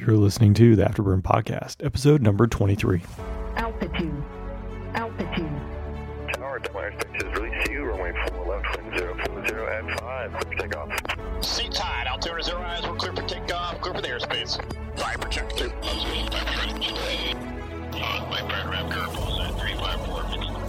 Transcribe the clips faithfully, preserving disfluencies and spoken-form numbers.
You're listening to the Afterburn Podcast, episode number twenty-three. Altitude. Altitude. Tower, Delaware six is release to you, runway four left, wind zero four zero at five, clear for takeoff. Seat tied, altimeter zero eyes, we're clear for takeoff, clear for the airspace. Fire projector. Uh, my burn ramp curve at three five four.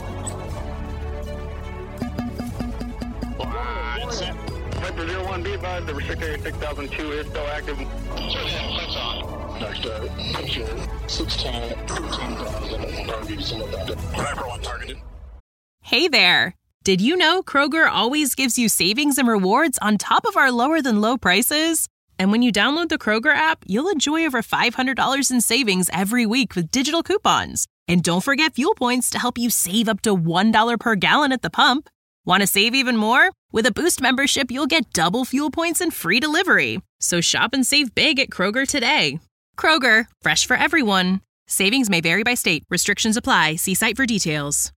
Line set. Viper zero one, be advised, the restricted area six thousand two is still active. That's on. Next, uh, picture sixteen, fifteen thousand, target, some of that. Viper one targeted. Hey there! Did you know Kroger always gives you savings and rewards on top of our lower than low prices? And when you download the Kroger app, you'll enjoy over five hundred dollars in savings every week with digital coupons. And don't forget fuel points to help you save up to one dollar per gallon at the pump. Want to save even more? With a Boost membership, you'll get double fuel points and free delivery. So shop and save big at Kroger today. Kroger, fresh for everyone. Savings may vary by state. Restrictions apply. See site for details.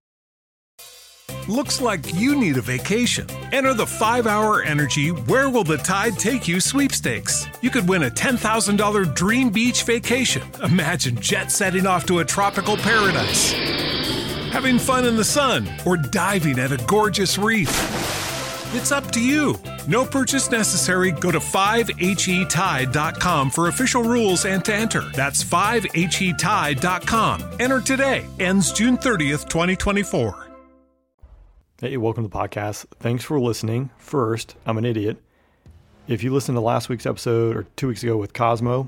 Looks like you need a vacation. Enter the five hour Energy Where Will the Tide Take You sweepstakes. You could win a ten thousand dollars dream beach vacation. Imagine jet setting off to a tropical paradise, having fun in the sun, or diving at a gorgeous reef. It's up to you. No purchase necessary. Go to five H E tide dot com for official rules and to enter. That's five H E tide dot com. Enter today. Ends June thirtieth, twenty twenty-four. Hey, welcome to the podcast. Thanks for listening. First, I'm an idiot. If you listened to last week's episode or two weeks ago with Cosmo,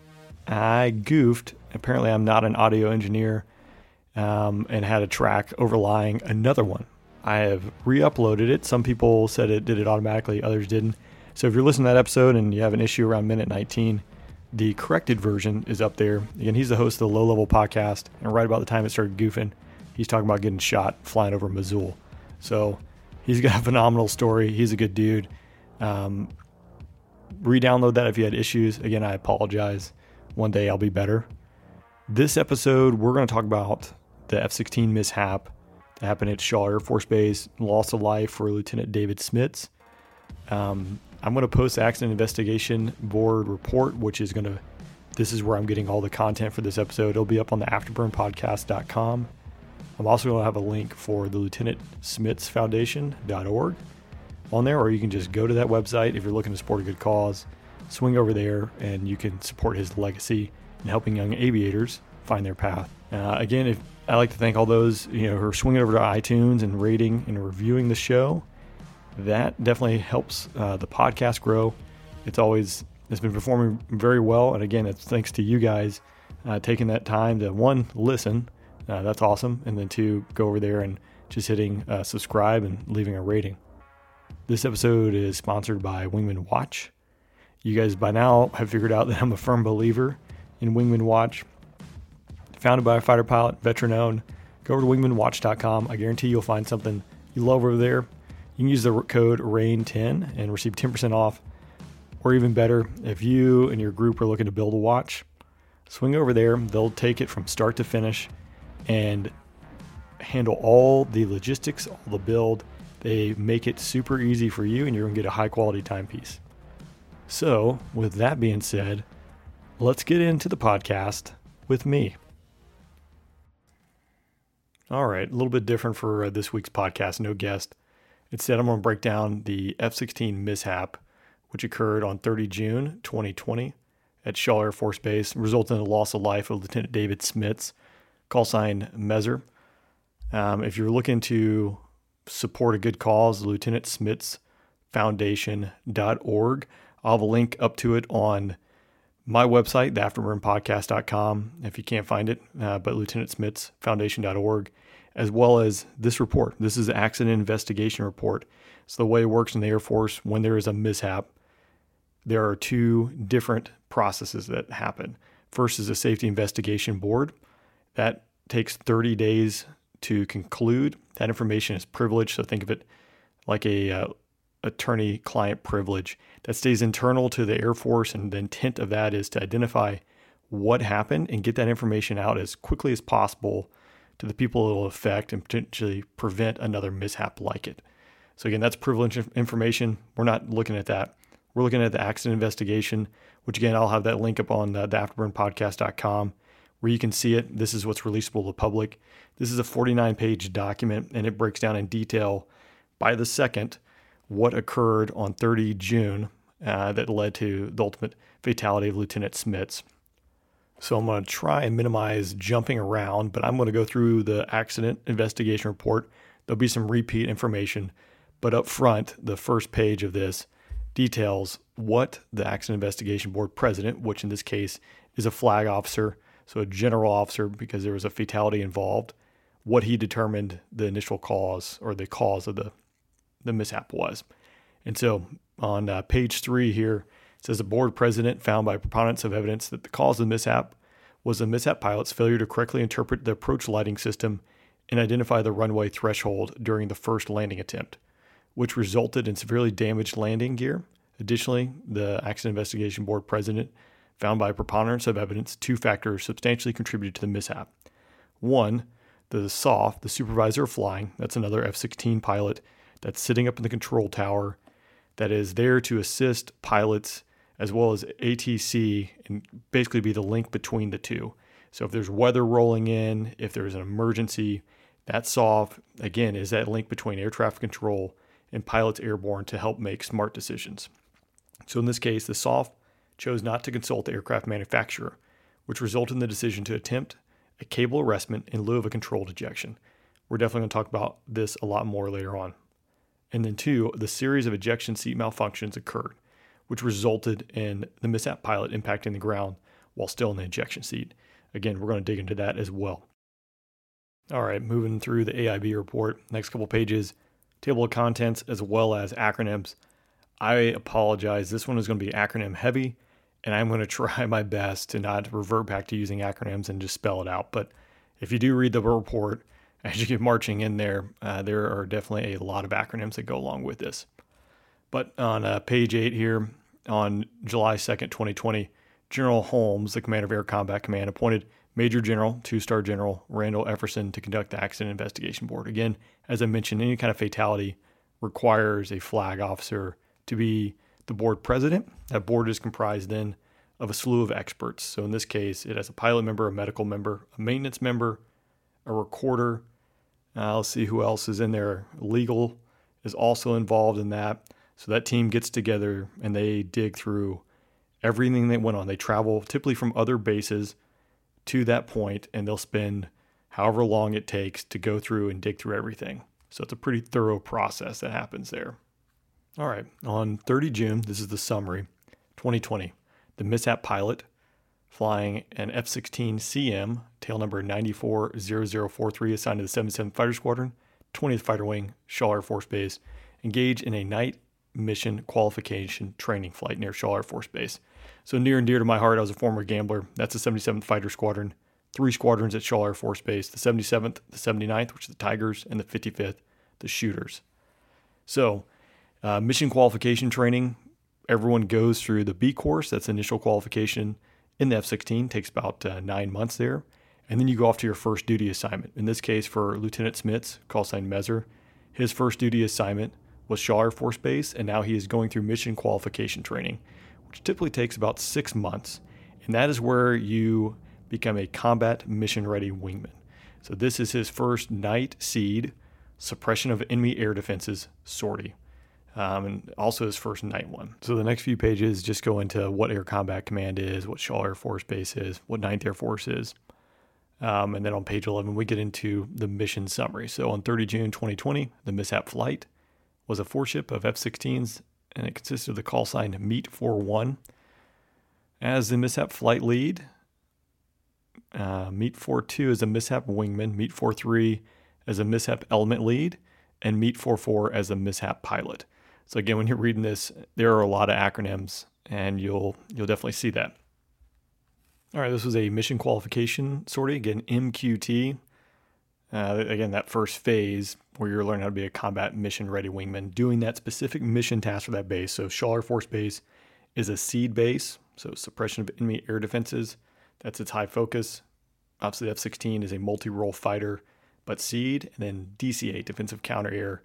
I goofed. Apparently, I'm not an audio engineer um, and had a track overlying another one. I have re-uploaded it. Some people said it did it automatically, others didn't. So if you're listening to that episode and you have an issue around minute nineteen, the corrected version is up there. Again, he's the host of the Low Level Podcast, and right about the time it started goofing, he's talking about getting shot flying over Missoula. So he's got a phenomenal story. He's a good dude. Um, re-download that if you had issues. Again, I apologize. One day I'll be better. This episode, we're going to talk about the F sixteen mishap that happened at Shaw Air Force Base, loss of life for Lieutenant David Smits. Um, I'm going to post the Accident Investigation Board report, which is going to, this is where I'm getting all the content for this episode. It'll be up on the afterburn podcast dot com. I'm also going to have a link for the Lieutenant Smits Foundation dot org on there, or you can just go to that website if you're looking to support a good cause. Swing over there and you can support his legacy in helping young aviators find their path. Uh, again, if I like to thank all those you know who are swinging over to iTunes and rating and reviewing the show. That definitely helps uh, the podcast grow. It's always it's been performing very well, and again, it's thanks to you guys uh, taking that time to one listen. Uh, that's awesome. And then two, go over there and just hitting uh, subscribe and leaving a rating. This episode is sponsored by Wingman Watch. You guys by now have figured out that I'm a firm believer in Wingman Watch. Founded by a fighter pilot, veteran owned. Go over to wingman watch dot com. I guarantee you'll find something you love over there. You can use the code rain ten and receive ten percent off. Or even better, if you and your group are looking to build a watch, swing over there. They'll take it from start to finish and handle all the logistics, all the build. They make it super easy for you, and you're going to get a high quality timepiece. So with that being said, let's get into the podcast with me. All right, a little bit different for uh, this week's podcast, no guest. Instead, I'm going to break down the F sixteen mishap, which occurred on the thirtieth of June, twenty twenty at Shaw Air Force Base, resulting in the loss of life of Lieutenant David Smits, call sign Measure. Um, if you're looking to support a good cause, Lieutenant Smits Foundation dot org. I'll have a link up to it on my website, the afterburn podcast dot com, if you can't find it, uh, but Lieutenant Smits Foundation dot org, as well as this report. This is the Accident Investigation Report. So the way it works in the Air Force, when there is a mishap, there are two different processes that happen. First is a Safety Investigation Board. That takes thirty days to conclude. That information is privileged, so think of it like a uh, attorney-client privilege that stays internal to the Air Force, and the intent of that is to identify what happened and get that information out as quickly as possible to the people it will affect and potentially prevent another mishap like it. So again, that's privileged information. We're not looking at that. We're looking at the accident investigation, which again, I'll have that link up on the, the afterburn podcast dot com where you can see it. This is what's releasable to the public. This is a forty-nine page document, and it breaks down in detail by the second what occurred on the thirtieth of June uh, that led to the ultimate fatality of Lieutenant Smits. So I'm going to try and minimize jumping around, but I'm going to go through the accident investigation report. There'll be some repeat information, but up front, the first page of this details what the Accident Investigation Board president, which in this case is a flag officer, so a general officer because there was a fatality involved, what he determined the initial cause or the cause of the, the mishap was. And so on uh, page three here, it says the board president found by preponderance of evidence that the cause of the mishap was the mishap pilot's failure to correctly interpret the approach lighting system and identify the runway threshold during the first landing attempt, which resulted in severely damaged landing gear. Additionally, the Accident Investigation Board president found by preponderance of evidence two factors substantially contributed to the mishap. One, the S O F, the supervisor of flying, that's another F sixteen pilot that's sitting up in the control tower that is there to assist pilots as well as A T C and basically be the link between the two. So if there's weather rolling in, if there's an emergency, that S O F, again, is that link between air traffic control and pilots airborne to help make smart decisions. So in this case, the S O F chose not to consult the aircraft manufacturer, which resulted in the decision to attempt a cable arrestment in lieu of a controlled ejection. We're definitely going to talk about this a lot more later on. And then two, the series of ejection seat malfunctions occurred, which resulted in the mishap pilot impacting the ground while still in the ejection seat. Again, we're going to dig into that as well. All right, moving through the A I B report, next couple pages, table of contents as well as acronyms. I apologize. This one is going to be acronym heavy, and I'm going to try my best to not revert back to using acronyms and just spell it out. But if you do read the report, as you get marching in there, uh, there are definitely a lot of acronyms that go along with this. But on uh, page eight here, on July second, twenty twenty, General Holmes, the commander of Air Combat Command, appointed Major General, two-star General Randall Efferson to conduct the Accident Investigation Board. Again, as I mentioned, any kind of fatality requires a flag officer to be the board president. That board is comprised then of a slew of experts. So in this case, it has a pilot member, a medical member, a maintenance member, a recorder. Uh, let's see who else is in there. Legal is also involved in that. So that team gets together and they dig through everything that went on. They travel typically from other bases to that point, and they'll spend however long it takes to go through and dig through everything. So it's a pretty thorough process that happens there. All right, on the thirtieth of June, this is the summary, twenty twenty, the mishap pilot flying an F sixteen C M, tail number nine four zero zero four three, assigned to the seventy-seventh Fighter Squadron, twentieth Fighter Wing, Shaw Air Force Base, engaged in a night mission qualification training flight near Shaw Air Force Base. So near and dear to my heart, I was a former gambler. That's the seventy-seventh Fighter Squadron, three squadrons at Shaw Air Force Base, the seventy-seventh, the seventy-ninth, which is the Tigers, and the fifty-fifth, the Shooters. So uh, mission qualification training, everyone goes through the B course. That's initial qualification in the F sixteen, takes about uh, nine months there. And then you go off to your first duty assignment. In this case, for Lieutenant Smits, call sign Mezer, his first duty assignment was Shaw Air Force Base, and now he is going through mission qualification training, which typically takes about six months. And that is where you become a combat mission-ready wingman. So this is his first night SEAD, suppression of enemy air defenses sortie, um, and also his first night one. So the next few pages just go into what Air Combat Command is, what Shaw Air Force Base is, what ninth Air Force is. Um, and then on page eleven, we get into the mission summary. So on the thirtieth of June, twenty twenty, the mishap flight was a four-ship of F sixteens, and it consisted of the call sign Meet forty-one as the mishap flight lead. Uh, Meet forty-two as a mishap wingman, Meet forty-three as a mishap element lead, and Meet forty-four as a mishap pilot. So again, when you're reading this, there are a lot of acronyms, and you'll you'll definitely see that. All right, this was a mission qualification sortie, again, M Q T. Uh, again, that first phase where you're learning how to be a combat mission-ready wingman, doing that specific mission task for that base. So Shaw Air Force Base is a SEAD base, so suppression of enemy air defenses. That's its high focus. Obviously, the F sixteen is a multi-role fighter, but SEAD, and then D C eight, defensive counter-air,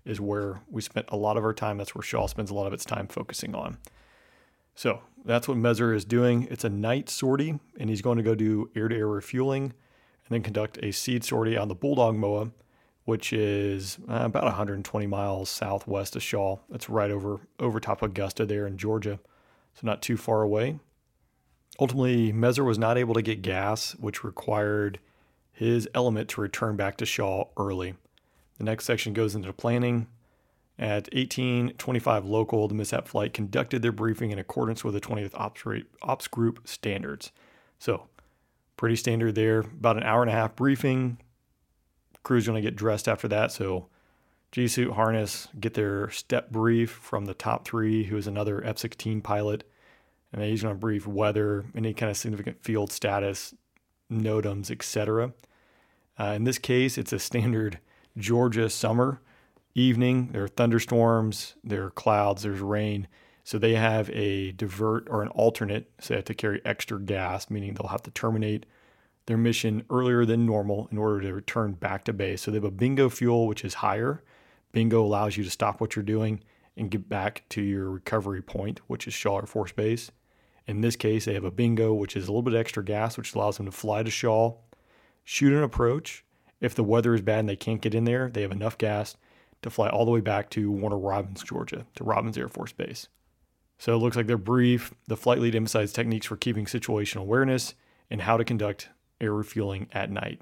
is where we spent a lot of our time. That's where Shaw spends a lot of its time focusing on. So that's what Messer is doing. It's a night sortie, and he's going to go do air-to-air refueling and then conduct a seed sortie on the Bulldog M O A, which is uh, about one hundred twenty miles southwest of Shaw. That's right over, over top of Augusta there in Georgia, so not too far away. Ultimately, Messer was not able to get gas, which required his element to return back to Shaw early. The next section goes into planning. At eighteen twenty-five local, the mishap flight conducted their briefing in accordance with the twentieth Ops, Ops Group standards. So, pretty standard there. About an hour and a half briefing. Crew's going to get dressed after that. So, G-suit, harness, get their step brief from the top three, who is another F sixteen pilot. And then he's going to brief weather, any kind of significant field status, NOTAMs, et cetera. Uh, in this case, it's a standard Georgia summer evening. There are thunderstorms, there are clouds, there's rain. So they have a divert or an alternate, so they have to carry extra gas, meaning they'll have to terminate their mission earlier than normal in order to return back to base. So they have a bingo fuel, which is higher. Bingo allows you to stop what you're doing and get back to your recovery point, which is Shaw Air Force Base. In this case, they have a bingo, which is a little bit extra gas, which allows them to fly to Shaw, shoot an approach. If the weather is bad and they can't get in there, they have enough gas to fly all the way back to Warner Robins, Georgia, to Robins Air Force Base. So it looks like they're brief. The flight lead emphasized techniques for keeping situational awareness and how to conduct air refueling at night.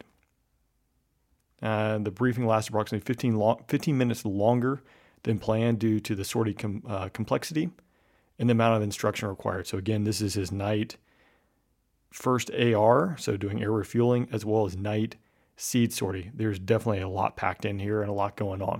Uh, the briefing lasted approximately fifteen, long, fifteen minutes longer than planned due to the sortie com, uh, complexity and the amount of instruction required. So again, this is his night first A R, so doing air refueling, as well as night seed sortie. There's definitely a lot packed in here and a lot going on.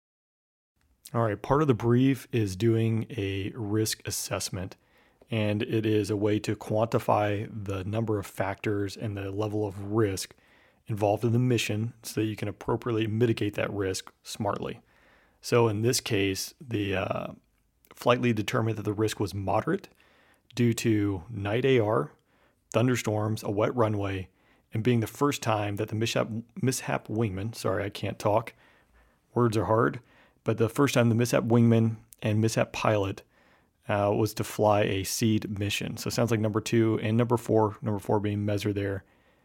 All right, part of the brief is doing a risk assessment, and it is a way to quantify the number of factors and the level of risk involved in the mission so that you can appropriately mitigate that risk smartly. So in this case, the uh, flight lead determined that the risk was moderate due to night A R, thunderstorms, a wet runway, and being the first time that the mishap, mishap wingman, sorry, I can't talk, words are hard, but the first time the mishap wingman and mishap pilot uh, was to fly a seed mission. So it sounds like number two and number four, number four being Messer there,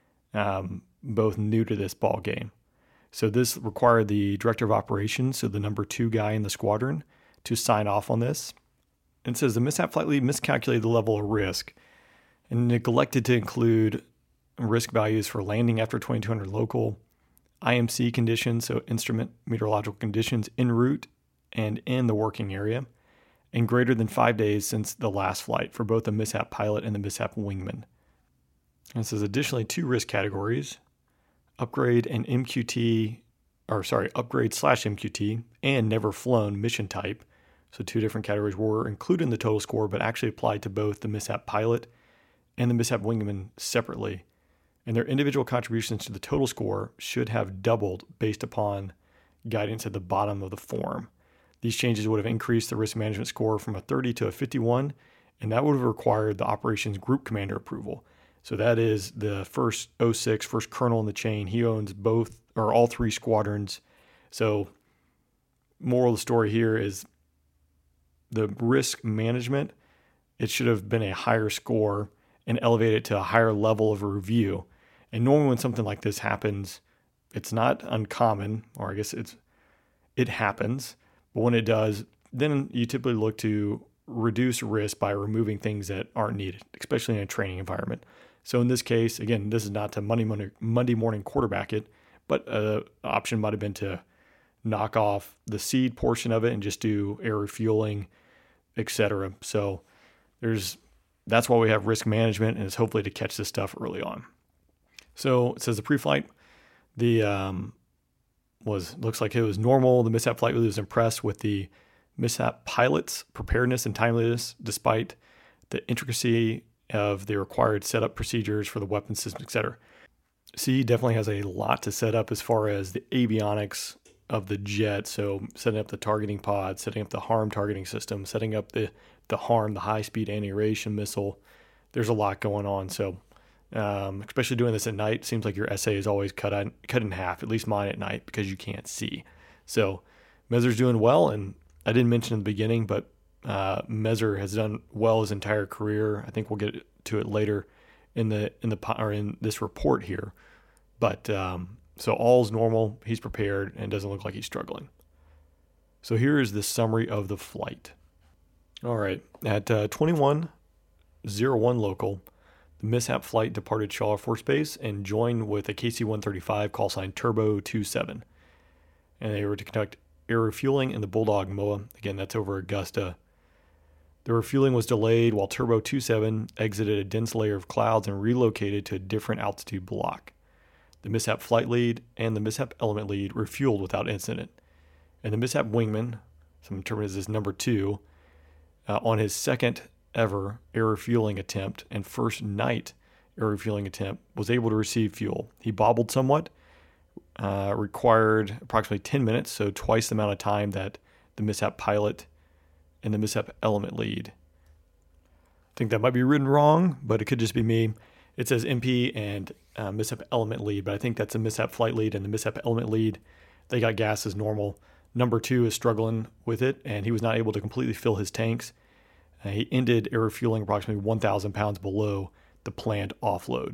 um, both new to this ball game. So this required the director of operations, so the number two guy in the squadron, to sign off on this. And it says the mishap flight lead miscalculated the level of risk and neglected to include risk values for landing after twenty-two hundred local, I M C conditions, so instrument meteorological conditions en route and in the working area, and greater than five days since the last flight for both the mishap pilot and the mishap wingman. And it says additionally two risk categories, upgrade and M Q T, or sorry, upgrade slash M Q T and never flown mission type. So two different categories were included in the total score, but actually applied to both the mishap pilot and the mishap wingman separately. And their individual contributions to the total score should have doubled based upon guidance at the bottom of the form. These changes would have increased the risk management score from a thirty to a fifty-one, and that would have required the operations group commander approval. So that is the first oh six, first colonel in the chain. He owns both or all three squadrons. So moral of the story here is the risk management, it should have been a higher score and elevate it to a higher level of review. And normally when something like this happens, it's not uncommon, or I guess it's it happens, but when it does, then you typically look to reduce risk by removing things that aren't needed, especially in a training environment. So in this case, again, this is not to Monday morning, Monday morning quarterback it, but an option might have been to knock off the seed portion of it and just do air refueling, et cetera. So there's that's why we have risk management, and it's hopefully to catch this stuff early on. So it says the pre-flight, the um, was looks like it was normal. The mishap flight was impressed with the mishap pilot's preparedness and timeliness, despite the intricacy of the required setup procedures for the weapon system, et cetera. C definitely has a lot to set up as far as the avionics of the jet. So setting up the targeting pod, setting up the harm targeting system, setting up the, the harm, the high-speed anti-radiation missile. There's a lot going on. So um, especially doing this at night, seems like your S A is always cut, on, cut in half, at least mine at night, because you can't see. So Mezer's doing well, and I didn't mention in the beginning, but uh, Mezer has done well his entire career. I think we'll get to it later in the in the or in this report here. But um, so all's normal. He's prepared and doesn't look like he's struggling. So here is the summary of the flight. All right, at uh, twenty-one oh one local, the mishap flight departed Shaw Air Force Base and joined with a K C one thirty-five call sign Turbo twenty-seven. And they were to conduct air refueling in the Bulldog M O A. Again, that's over Augusta. The refueling was delayed while Turbo twenty-seven exited a dense layer of clouds and relocated to a different altitude block. The mishap flight lead and the mishap element lead refueled without incident. And the mishap wingman, some interpret as number two, uh, on his second ever air refueling attempt and first night air refueling attempt, was able to receive fuel. He bobbled somewhat, uh, required approximately ten minutes, so twice the amount of time that the mishap pilot and the mishap element lead. I think that might be written wrong, but it could just be me. It says M P and uh, mishap element lead, but I think that's a mishap flight lead and the mishap element lead. They got gas as normal. Number two is struggling with it, and he was not able to completely fill his tanks. Uh, he ended air refueling approximately one thousand pounds below the planned offload.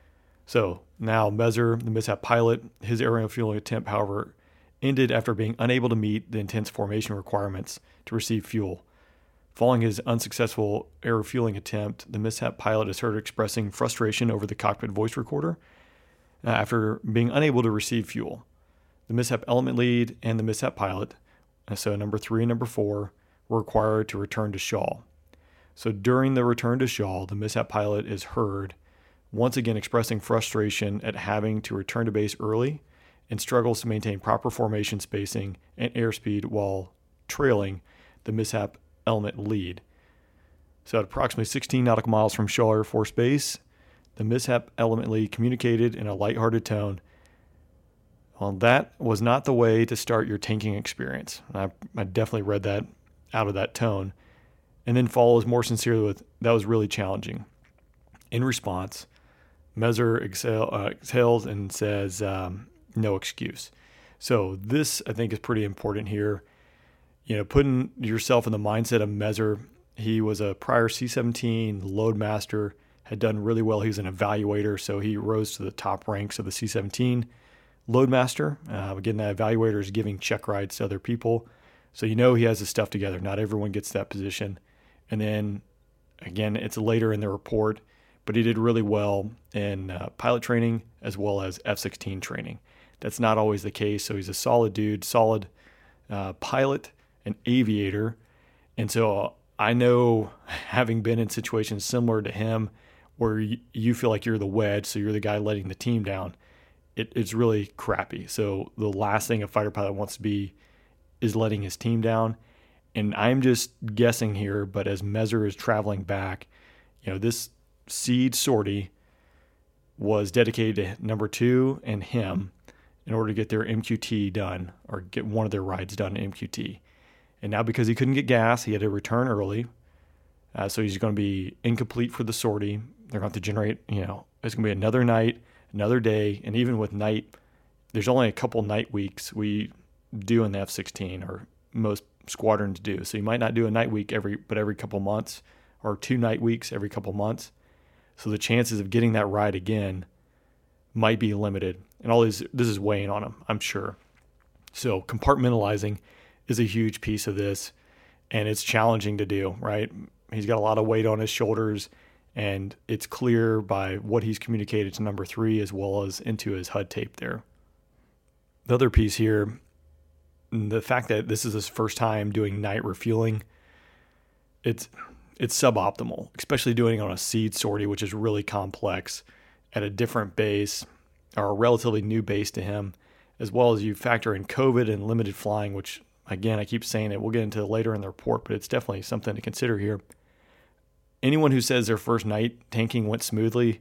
So now Mezer, the mishap pilot, his air refueling attempt, however, ended after being unable to meet the intense formation requirements to receive fuel. Following his unsuccessful air refueling attempt, the mishap pilot is heard expressing frustration over the cockpit voice recorder uh, after being unable to receive fuel. The mishap element lead and the mishap pilot, so number three and number four, were required to return to Shaw. So during the return to Shaw, the mishap pilot is heard once again expressing frustration at having to return to base early and struggles to maintain proper formation spacing and airspeed while trailing the mishap element lead. So at approximately sixteen nautical miles from Shaw Air Force Base, the mishap element lead communicated in a lighthearted tone, "Well, that was not the way to start your tanking experience." I, I definitely read that out of that tone. And then follows more sincerely with, "That was really challenging." In response, Mezer exhale, uh, exhales and says, um, "No excuse." So this, I think, is pretty important here. You know, putting yourself in the mindset of Mezer. He was a prior C seventeen loadmaster, had done really well. He was an evaluator, so he rose to the top ranks of the C seventeen loadmaster. Uh, again, that evaluator is giving check rides to other people. So you know he has his stuff together. Not everyone gets that position. And then, again, it's later in the report, but he did really well in uh, pilot training as well as F sixteen training. That's not always the case. So he's a solid dude, solid uh, pilot and aviator. And so I know, having been in situations similar to him where you, you feel like you're the wedge, so you're the guy letting the team down, it, it's really crappy. So the last thing a fighter pilot wants to be is letting his team down. And I'm just guessing here, but as Mezer is traveling back, you know, this seed sortie was dedicated to number two and him in order to get their M Q T done, or get one of their rides done in M Q T. And now because he couldn't get gas, he had to return early. Uh, so he's going to be incomplete for the sortie. They're going to have to generate, you know, it's going to be another night, another day. And even with night, there's only a couple night weeks we do in the F sixteen, or most squadrons do. So you might not do a night week every, but every couple months, or two night weeks every couple months. So the chances of getting that ride again might be limited. And all this, this is weighing on him, I'm sure. So compartmentalizing is a huge piece of this, and it's challenging to do, right? He's got a lot of weight on his shoulders, and it's clear by what he's communicated to number three as well as into his H U D tape there. The other piece here, the fact that this is his first time doing night refueling, it's it's suboptimal, especially doing it on a seed sortie, which is really complex at a different base, or a relatively new base to him, as well as you factor in COVID and limited flying, which, again, I keep saying it, we'll get into later in the report, but it's definitely something to consider here. Anyone who says their first night tanking went smoothly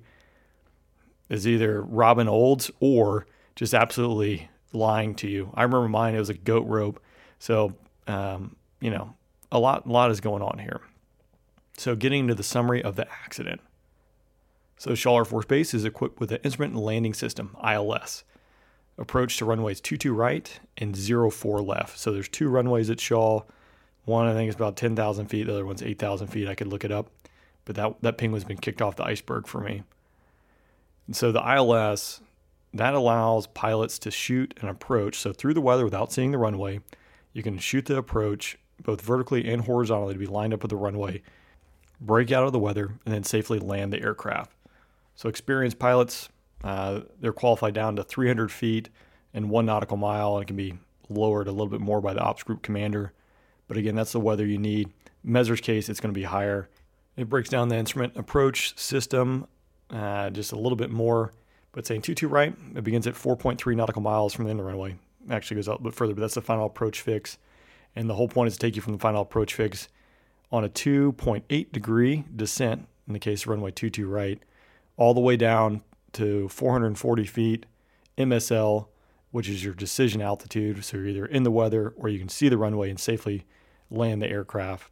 is either Robin Olds or just absolutely lying to you. I remember mine, it was a goat rope. So, um, you know, a lot, a lot is going on here. So getting into the summary of the accident. So Shaw Air Force Base is equipped with an Instrument and Landing System, I L S, approach to runways two two right and zero four left. So there's two runways at Shaw. One I think is about ten thousand feet. The other one's eight thousand feet. I could look it up. But that, that ping has been kicked off the iceberg for me. And so the I L S, that allows pilots to shoot an approach. So through the weather without seeing the runway, you can shoot the approach both vertically and horizontally to be lined up with the runway, break out of the weather, and then safely land the aircraft. So experienced pilots, uh, they're qualified down to three hundred feet and one nautical mile, and it can be lowered a little bit more by the ops group commander. But again, that's the weather you need. In Mezer's case, it's going to be higher. It breaks down the instrument approach system uh, just a little bit more. But saying two two right, it begins at four point three nautical miles from the end of the runway. It actually goes out a bit further, but that's the final approach fix. And the whole point is to take you from the final approach fix on a two point eight degree descent, in the case of runway two two right, all the way down to four hundred forty feet M S L, which is your decision altitude. So you're either in the weather or you can see the runway and safely land the aircraft.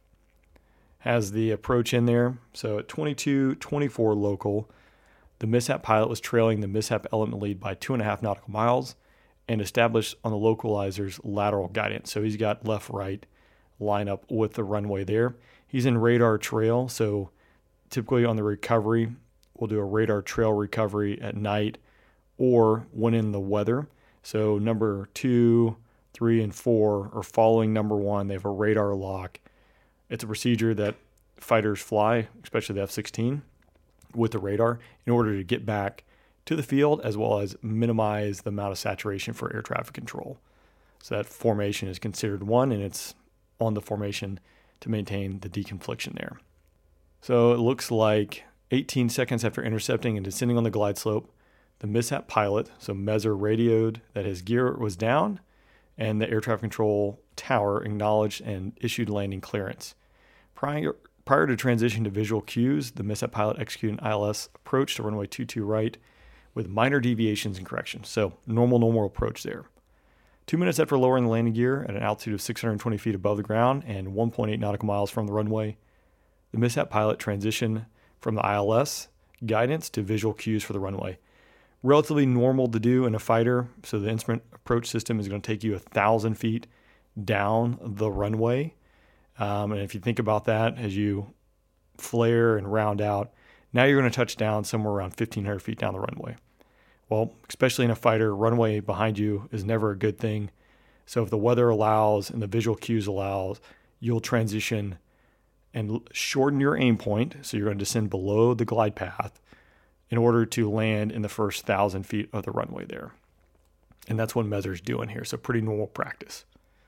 Has the approach in there. So at twenty-two twenty-four local, the mishap pilot was trailing the mishap element lead by two and a half nautical miles and established on the localizer's lateral guidance. So he's got left-right line up with the runway there. He's in radar trail. So typically on the recovery, we'll do a radar trail recovery at night or when in the weather. So number two, three, and four are following number one. They have a radar lock. It's a procedure that fighters fly, especially the F sixteen, with the radar in order to get back to the field as well as minimize the amount of saturation for air traffic control. So that formation is considered one, and it's on the formation to maintain the deconfliction there. So it looks like eighteen seconds after intercepting and descending on the glide slope, the mishap pilot, so Mezer, radioed that his gear was down and the air traffic control tower acknowledged and issued landing clearance. Prior, prior to transition to visual cues, the mishap pilot executed an I L S approach to runway two two right with minor deviations and corrections. So normal, normal approach there. Two minutes after lowering the landing gear at an altitude of six hundred twenty feet above the ground and one point eight nautical miles from the runway, the mishap pilot transitioned from the I L S guidance to visual cues for the runway. Relatively normal to do in a fighter. So the instrument approach system is going to take you a thousand feet down the runway. Um, and if you think about that as you flare and round out, now you're going to touch down somewhere around fifteen hundred feet down the runway. Well, especially in a fighter, runway behind you is never a good thing. So if the weather allows and the visual cues allows, you'll transition and shorten your aim point. So you're going to descend below the glide path in order to land in the first thousand feet of the runway there. And that's what Mezer's doing here. So pretty normal practice.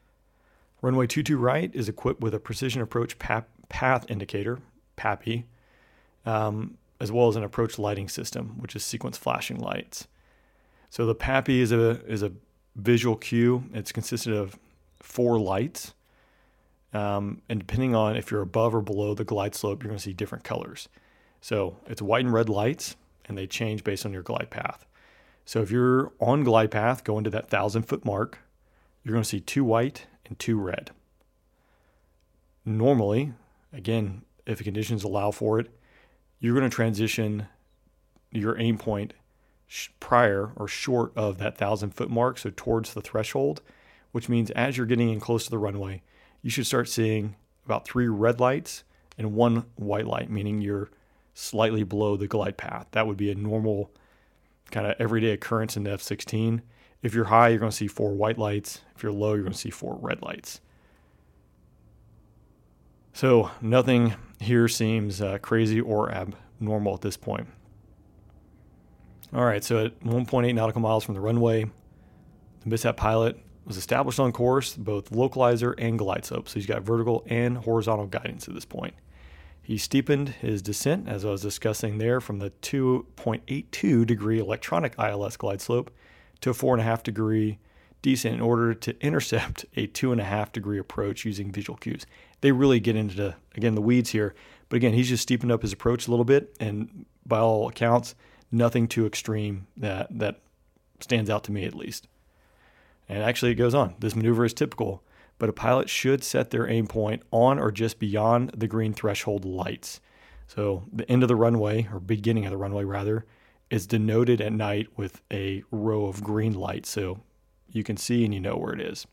Runway two two right is equipped with a precision approach path, path indicator, P A P I, um, as well as an approach lighting system, which is sequence flashing lights. So the P A P I is a is a visual cue. It's consisted of four lights. Um, and depending on if you're above or below the glide slope, you're going to see different colors. So it's white and red lights, and they change based on your glide path. So if you're on glide path going to that thousand foot mark, you're going to see two white and two red. Normally, again, if the conditions allow for it, you're going to transition your aim point sh- prior or short of that thousand foot mark, so towards the threshold, which means as you're getting in close to the runway, you should start seeing about three red lights and one white light, meaning you're slightly below the glide path. That would be a normal kind of everyday occurrence in the F sixteen. If you're high, you're going to see four white lights. If you're low, you're going to see four red lights. So nothing here seems uh, crazy or abnormal at this point. All right, so at one point eight nautical miles from the runway, the mishap pilot was established on course, both localizer and glide slope. So he's got vertical and horizontal guidance at this point. He steepened his descent, as I was discussing there, from the two point eight two degree electronic I L S glide slope to a four point five degree descent in order to intercept a two point five degree approach using visual cues. They really get into, the, again, the weeds here. But again, he's just steepened up his approach a little bit, and by all accounts, nothing too extreme that, that stands out to me at least. And actually it goes on. This maneuver is typical, but a pilot should set their aim point on or just beyond the green threshold lights. So the end of the runway, or beginning of the runway rather, is denoted at night with a row of green lights, so you can see and you know where it is.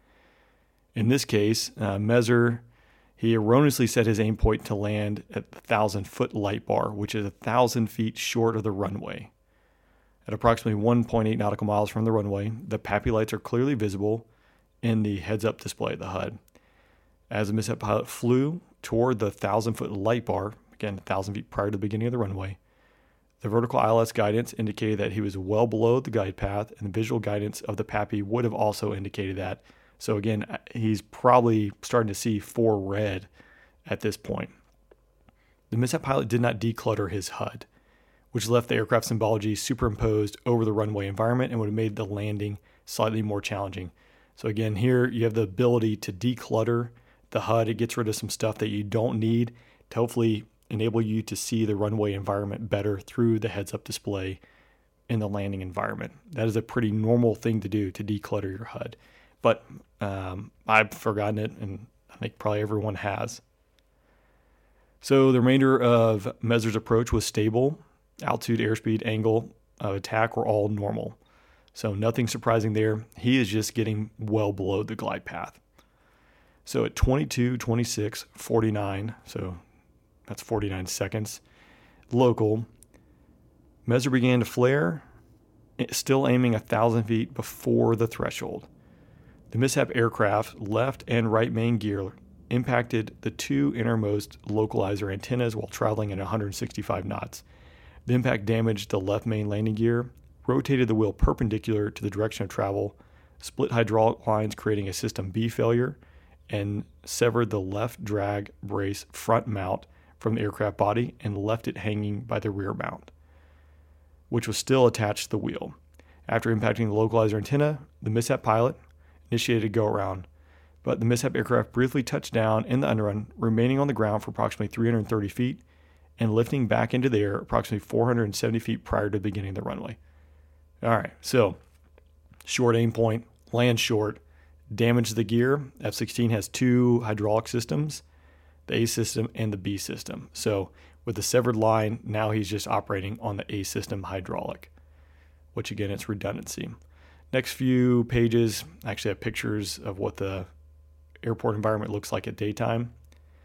In this case, uh, Mezger, he erroneously set his aim point to land at the thousand-foot light bar, which is a thousand feet short of the runway. At approximately one point eight nautical miles from the runway, the P A P I lights are clearly visible in the heads-up display of the H U D. As the mishap pilot flew toward the thousand-foot light bar, again, one thousand feet prior to the beginning of the runway, the vertical I L S guidance indicated that he was well below the glide path, and the visual guidance of the P A P I would have also indicated that. So again, he's probably starting to see four red at this point. The mishap pilot did not declutter his H U D, which left the aircraft symbology superimposed over the runway environment and would have made the landing slightly more challenging. So again, here you have the ability to declutter the H U D. It gets rid of some stuff that you don't need to hopefully enable you to see the runway environment better through the heads-up display in the landing environment. That is a pretty normal thing to do, to declutter your H U D. But um, I've forgotten it, and I think probably everyone has. So the remainder of Mezger's approach was stable. Altitude, airspeed, angle of attack were all normal. So nothing surprising there. He is just getting well below the glide path. So at twenty-two, twenty-six, forty-nine, so that's forty-nine seconds, local, Mezger began to flare, still aiming one thousand feet before the threshold. The mishap aircraft left and right main gear impacted the two innermost localizer antennas while traveling at one hundred sixty-five knots. The impact damaged the left main landing gear, rotated the wheel perpendicular to the direction of travel, split hydraulic lines creating a system B failure, and severed the left drag brace front mount from the aircraft body and left it hanging by the rear mount, which was still attached to the wheel. After impacting the localizer antenna, the mishap pilot initiated a go-around, but the mishap aircraft briefly touched down in the underrun, remaining on the ground for approximately three hundred thirty feet and lifting back into the air approximately four hundred seventy feet prior to the beginning of the runway. All right, so short aim point, land short, damage the gear. F sixteen has two hydraulic systems, the A system and the B system. So with the severed line, now he's just operating on the A system hydraulic, which again, it's redundancy. Next few pages actually have pictures of what the airport environment looks like at daytime.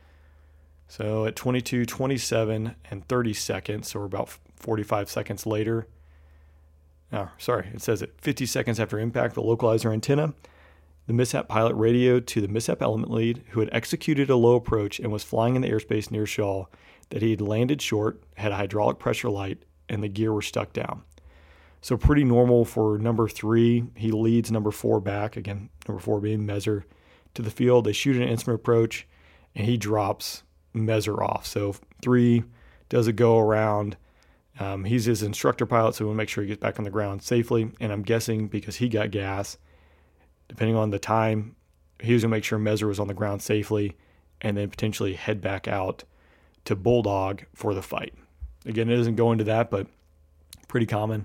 So at twenty-two, twenty-seven, and thirty seconds, or about forty-five seconds later, oh, sorry, it says it fifty seconds after impact, the localizer antenna, the mishap pilot radioed to the mishap element lead, who had executed a low approach and was flying in the airspace near Shaw, that he had landed short, had a hydraulic pressure light, and the gear were stuck down. So pretty normal for number three. He leads number four back, again, number four being Mezger, to the field. They shoot an instrument approach, and he drops Mezger off. So three does a go around. Um, he's his instructor pilot, so we'll make sure he gets back on the ground safely. And I'm guessing because he got gas, depending on the time, he was going to make sure Mezger was on the ground safely and then potentially head back out to Bulldog for the fight. Again, it doesn't go into that, but pretty common.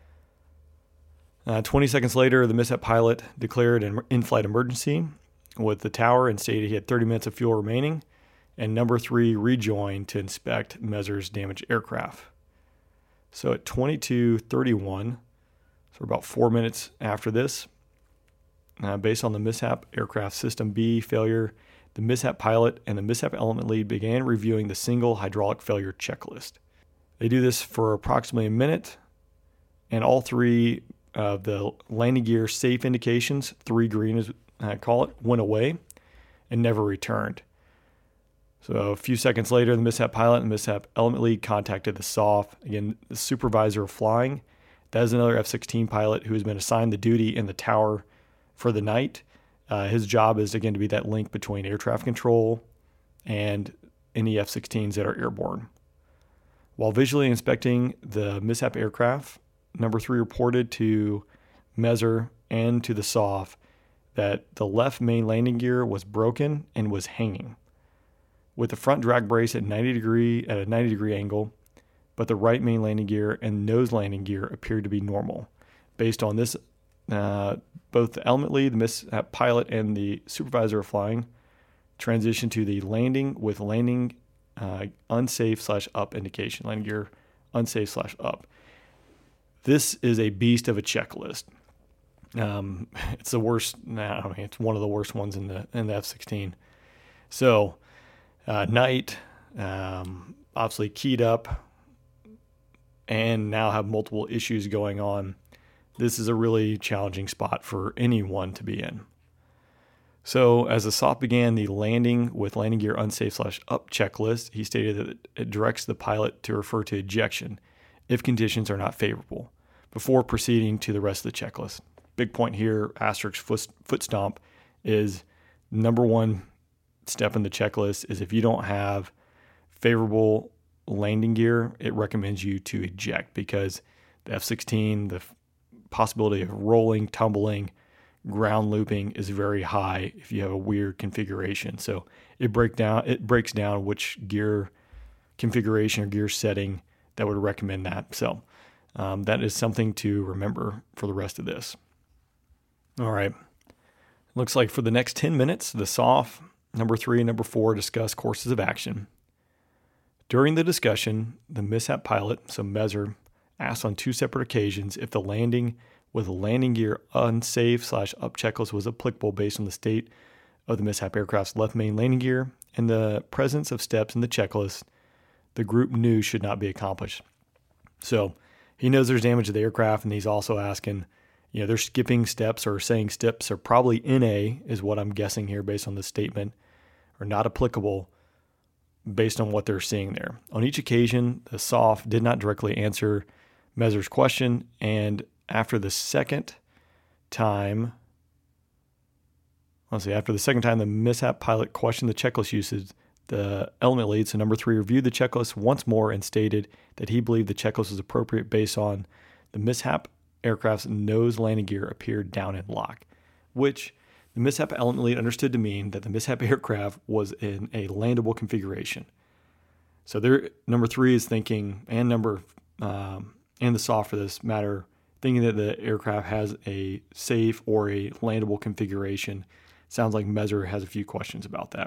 Uh, twenty seconds later, the mishap pilot declared an in-flight emergency with the tower and stated he had thirty minutes of fuel remaining, and number three rejoined to inspect Mezger's damaged aircraft. So at twenty-two thirty-one, so about four minutes after this, uh, based on the mishap aircraft system B failure, the mishap pilot and the mishap element lead began reviewing the single hydraulic failure checklist. They do this for approximately a minute, and all three of the landing gear safe indications, three green as I call it, went away and never returned. So a few seconds later, the mishap pilot and the mishap element lead contacted the S O F, again, the supervisor of flying. That is another F sixteen pilot who has been assigned the duty in the tower for the night. Uh, his job is, again, to be that link between air traffic control and any F sixteens that are airborne. While visually inspecting the mishap aircraft, number three reported to Mezger and to the S O F that the left main landing gear was broken and was hanging, with the front drag brace at ninety degree at a ninety degree angle, but the right main landing gear and nose landing gear appeared to be normal. Based on this, uh, both the element lead, the mishap pilot, and the supervisor of flying transitioned to the landing with landing uh, unsafe slash up indication, landing gear unsafe slash up. This is a beast of a checklist. Um, it's the worst. Nah, I mean, it's one of the worst ones in the in the F sixteen. So, uh, night, um, obviously keyed up, and now have multiple issues going on. This is a really challenging spot for anyone to be in. So, as the S O F began the landing with landing gear unsafe slash up checklist, he stated that it directs the pilot to refer to ejection if conditions are not favorable before proceeding to the rest of the checklist. Big point here, asterisk foot, foot stomp, is number one step in the checklist is if you don't have favorable landing gear, it recommends you to eject, because the F sixteen, the possibility of rolling, tumbling, ground looping is very high if you have a weird configuration. So it break down it breaks down which gear configuration or gear setting that would recommend that. So um, that is something to remember for the rest of this. All right. Looks like for the next ten minutes, the S O F, number three and number four, discuss courses of action. During the discussion, the mishap pilot, so Messer, asked on two separate occasions if the landing with a landing gear unsafe slash up checklist was applicable based on the state of the mishap aircraft's left main landing gear and the presence of steps in the checklist the group knew should not be accomplished. So he knows there's damage to the aircraft, and he's also asking, you know, they're skipping steps or saying steps are probably N A, is what I'm guessing here based on the statement, or not applicable based on what they're seeing there. On each occasion, the S O F did not directly answer Messer's question, and after the second time, let's see, after the second time the mishap pilot questioned the checklist usage, the element lead, so number three, reviewed the checklist once more and stated that he believed the checklist was appropriate based on the mishap aircraft's nose landing gear appeared down in lock, which the mishap element lead understood to mean that the mishap aircraft was in a landable configuration. So there, number three is thinking, and number um, and the S O F for this matter, thinking that the aircraft has a safe or a landable configuration. Sounds like Messer has a few questions about that.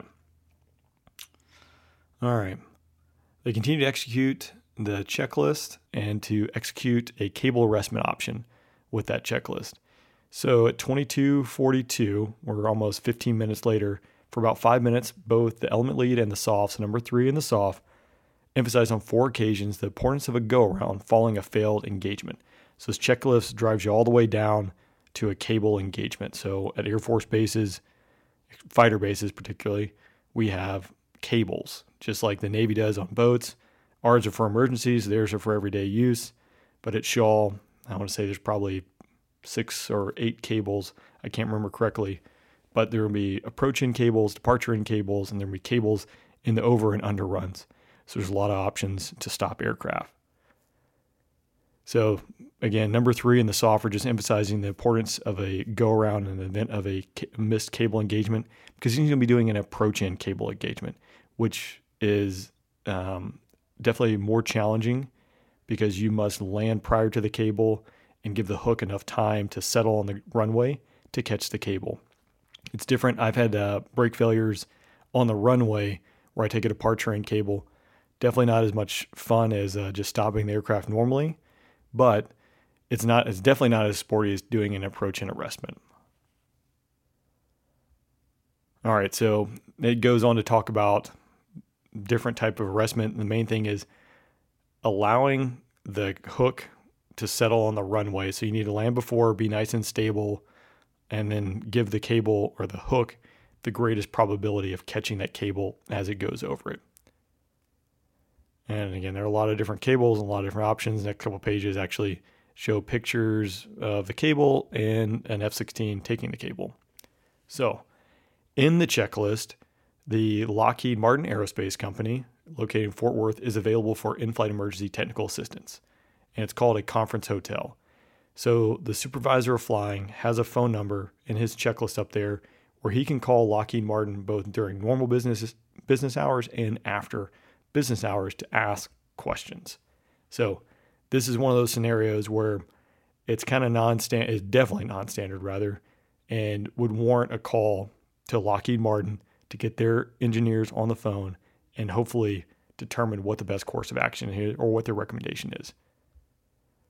All right. They continue to execute the checklist and to execute a cable arrestment option with that checklist. So at twenty-two forty-two, we're almost fifteen minutes later, for about five minutes, both the element lead and the S O F, so number three and the S O F, emphasized on four occasions the importance of a go-around following a failed engagement. So this checklist drives you all the way down to a cable engagement. So at Air Force bases, fighter bases particularly, we have cables, just like the Navy does on boats. Ours are for emergencies, theirs are for everyday use. But at Shaw, I want to say there's probably six or eight cables. I can't remember correctly. But there will be approach-in cables, departure-in cables, and there will be cables in the over and under runs. So there's a lot of options to stop aircraft. So again, number three and the S O F are just emphasizing the importance of a go-around in the event of a missed cable engagement, because he's going to be doing an approach-in cable engagement, which is um, definitely more challenging because you must land prior to the cable and give the hook enough time to settle on the runway to catch the cable. It's different. I've had uh, brake failures on the runway where I take a departure-in cable. Definitely not as much fun as uh, just stopping the aircraft normally, but it's not. It's definitely not as sporty as doing an approach-in arrestment. All right, so it goes on to talk about different type of arrestment. The main thing is allowing the hook to settle on the runway. So you need to land before, be nice and stable, and then give the cable or the hook the greatest probability of catching that cable as it goes over it. And again, there are a lot of different cables and a lot of different options. The next couple pages actually show pictures of the cable and an F sixteen taking the cable. So in the checklist, the Lockheed Martin Aerospace Company, located in Fort Worth, is available for in-flight emergency technical assistance. And it's called a conference hotel. So the supervisor of flying has a phone number in his checklist up there where he can call Lockheed Martin both during normal business business hours and after business hours to ask questions. So this is one of those scenarios where it's kind of non-standard, it's definitely non-standard rather, and would warrant a call to Lockheed Martin to get their engineers on the phone and hopefully determine what the best course of action is or what their recommendation is.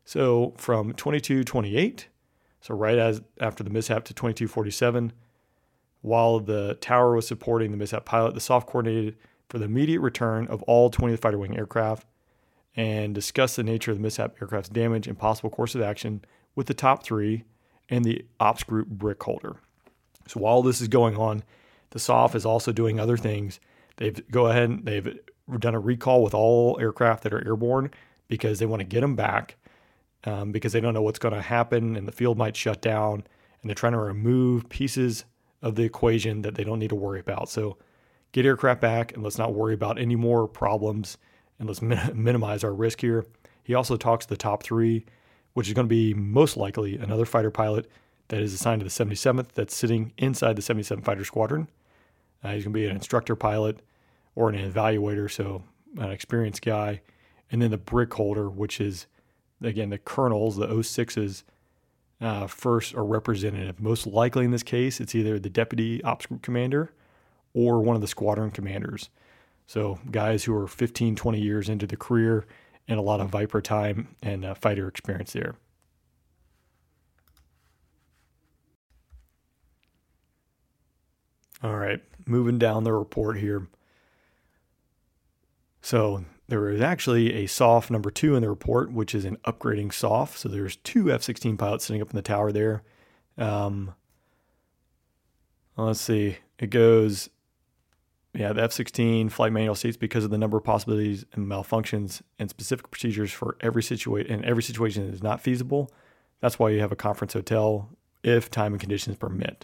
So from twenty-two twenty-eight, so right as after the mishap, to twenty-two forty-seven, while the tower was supporting the mishap pilot, the SOF coordinated for the immediate return of all twentieth Fighter Wing aircraft and discussed the nature of the mishap aircraft's damage and possible course of action with the top three and the ops group brick holder. So while this is going on, the SOF is also doing other things. They've go ahead and they've done a recall with all aircraft that are airborne because they want to get them back um, because they don't know what's going to happen and the field might shut down, and they're trying to remove pieces of the equation that they don't need to worry about. So get aircraft back and let's not worry about any more problems and let's min- minimize our risk here. He also talks to the top three, which is going to be most likely another fighter pilot that is assigned to the seventy-seventh that's sitting inside the seventy-seventh Fighter Squadron. Uh, he's going to be an instructor pilot or an evaluator, so an experienced guy. And then the brick holder, which is, again, the colonels, the oh sixes, uh, first or representative. Most likely in this case, it's either the deputy ops group commander or one of the squadron commanders. So guys who are fifteen, twenty years into the career and a lot of Viper time and uh, fighter experience there. All right, moving down the report here. So there is actually a SOF number two in the report, which is an upgrading SOF. So there's two F sixteen pilots sitting up in the tower there. Um, let's see. It goes, yeah, the F sixteen flight manual states because of the number of possibilities and malfunctions and specific procedures for every situation, and every situation is not feasible. That's why you have a conference hotel if time and conditions permit.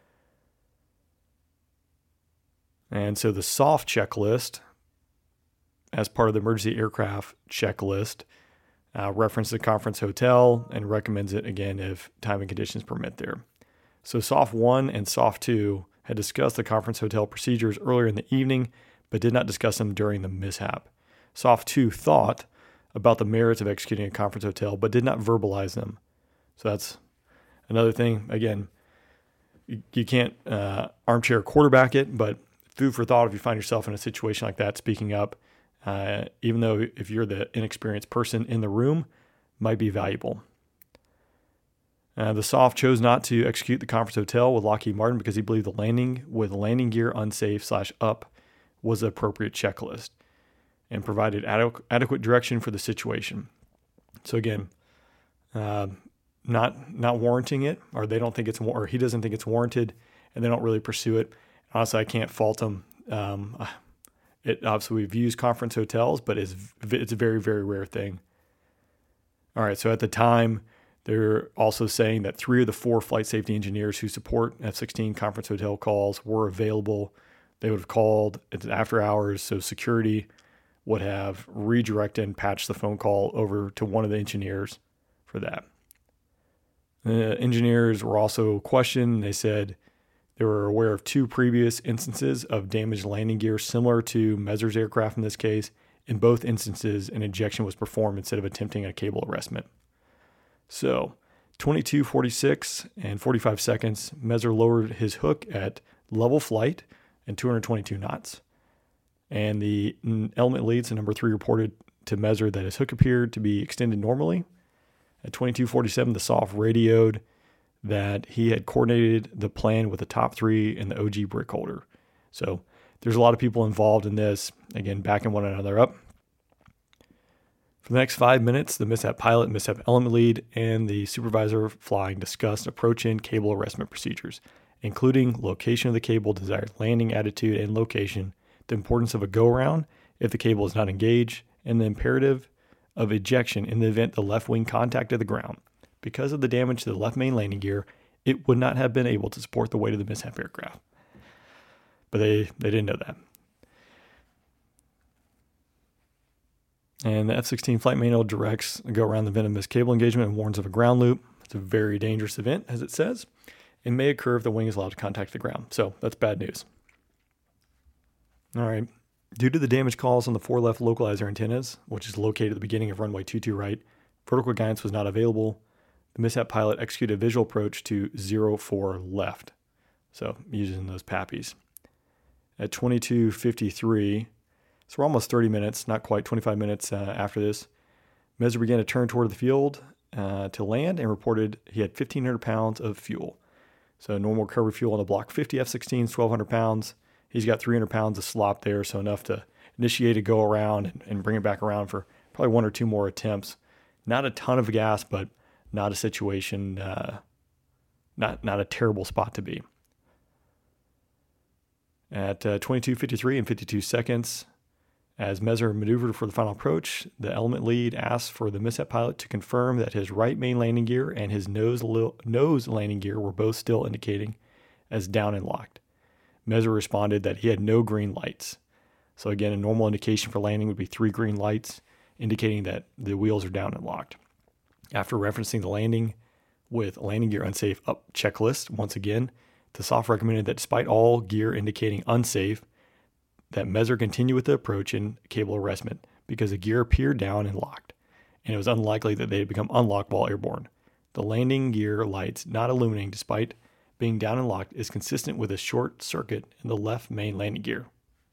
And so the SOF checklist, as part of the emergency aircraft checklist, uh, references the conference hotel and recommends it again if time and conditions permit there. So SOF one and SOF two had discussed the conference hotel procedures earlier in the evening, but did not discuss them during the mishap. SOF two thought about the merits of executing a conference hotel, but did not verbalize them. So that's another thing. Again, you, you can't uh, armchair quarterback it, but food for thought if you find yourself in a situation like that, speaking up, uh, even though if you're the inexperienced person in the room, might be valuable. Uh, the SOF chose not to execute the conference hotel with Lockheed Martin because he believed the landing with landing gear unsafe slash up was the appropriate checklist and provided adequ- adequate direction for the situation. So again, uh, not not warranting it, or they don't think it's, or he doesn't think it's warranted, and they don't really pursue it. Honestly, I can't fault them. Um, it obviously we've used conference hotels, but it's it's a very, very rare thing. All right, so at the time, they're also saying that three of the four flight safety engineers who support F sixteen conference hotel calls were available. They would have called after hours, so security would have redirected and patched the phone call over to one of the engineers for that. The engineers were also questioned. They said they were aware of two previous instances of damaged landing gear similar to Mezzer's aircraft in this case. In both instances, an ejection was performed instead of attempting a cable arrestment. So, twenty-two forty-six and forty-five seconds, Mezzer lowered his hook at level flight and two hundred twenty-two knots. And the element leads to number three reported to Mezzer that his hook appeared to be extended normally. At twenty-two forty-seven, the SOF radioed that he had coordinated the plan with the top three and the O G brick holder. So there's a lot of people involved in this, again, backing one another up. For the next five minutes, the mishap pilot, mishap element lead, and the supervisor flying discussed approach-in cable arrestment procedures, including location of the cable, desired landing attitude and location, the importance of a go-around if the cable is not engaged, and the imperative of ejection in the event the left wing contacted the ground. Because of the damage to the left main landing gear, it would not have been able to support the weight of the mishap aircraft. But they, they didn't know that. And the F sixteen flight manual directs go around the event of missed cable engagement and warns of a ground loop. It's a very dangerous event, as it says. It may occur if the wing is allowed to contact the ground. So that's bad news. All right. Due to the damage calls on the four left localizer antennas, which is located at the beginning of runway two two right, vertical guidance was not available. The mishap pilot executed a visual approach to zero four left. So using those PAPIs. At twenty-two fifty-three, so we're almost thirty minutes, not quite twenty-five minutes uh, after this, Messer began to turn toward the field uh, to land and reported he had fifteen hundred pounds of fuel. So normal recovery fuel on the Block fifty F sixteen is twelve hundred pounds. He's got three hundred pounds of slop there, so enough to initiate a go around and, and bring it back around for probably one or two more attempts. Not a ton of gas, but not a situation, uh, not not a terrible spot to be. At uh, twenty-two fifty-three and fifty-two seconds, as Messer maneuvered for the final approach, the Element lead asked for the mishap pilot to confirm that his right main landing gear and his nose, li- nose landing gear were both still indicating as down and locked. Messer responded that he had no green lights. So again, a normal indication for landing would be three green lights, indicating that the wheels are down and locked. After referencing the landing with landing gear unsafe up checklist, once again, the S O F recommended that despite all gear indicating unsafe, that Messer continue with the approach and cable arrestment because the gear appeared down and locked, and it was unlikely that they had become unlocked while airborne. The landing gear lights not illuminating despite being down and locked is consistent with a short circuit in the left main landing gear.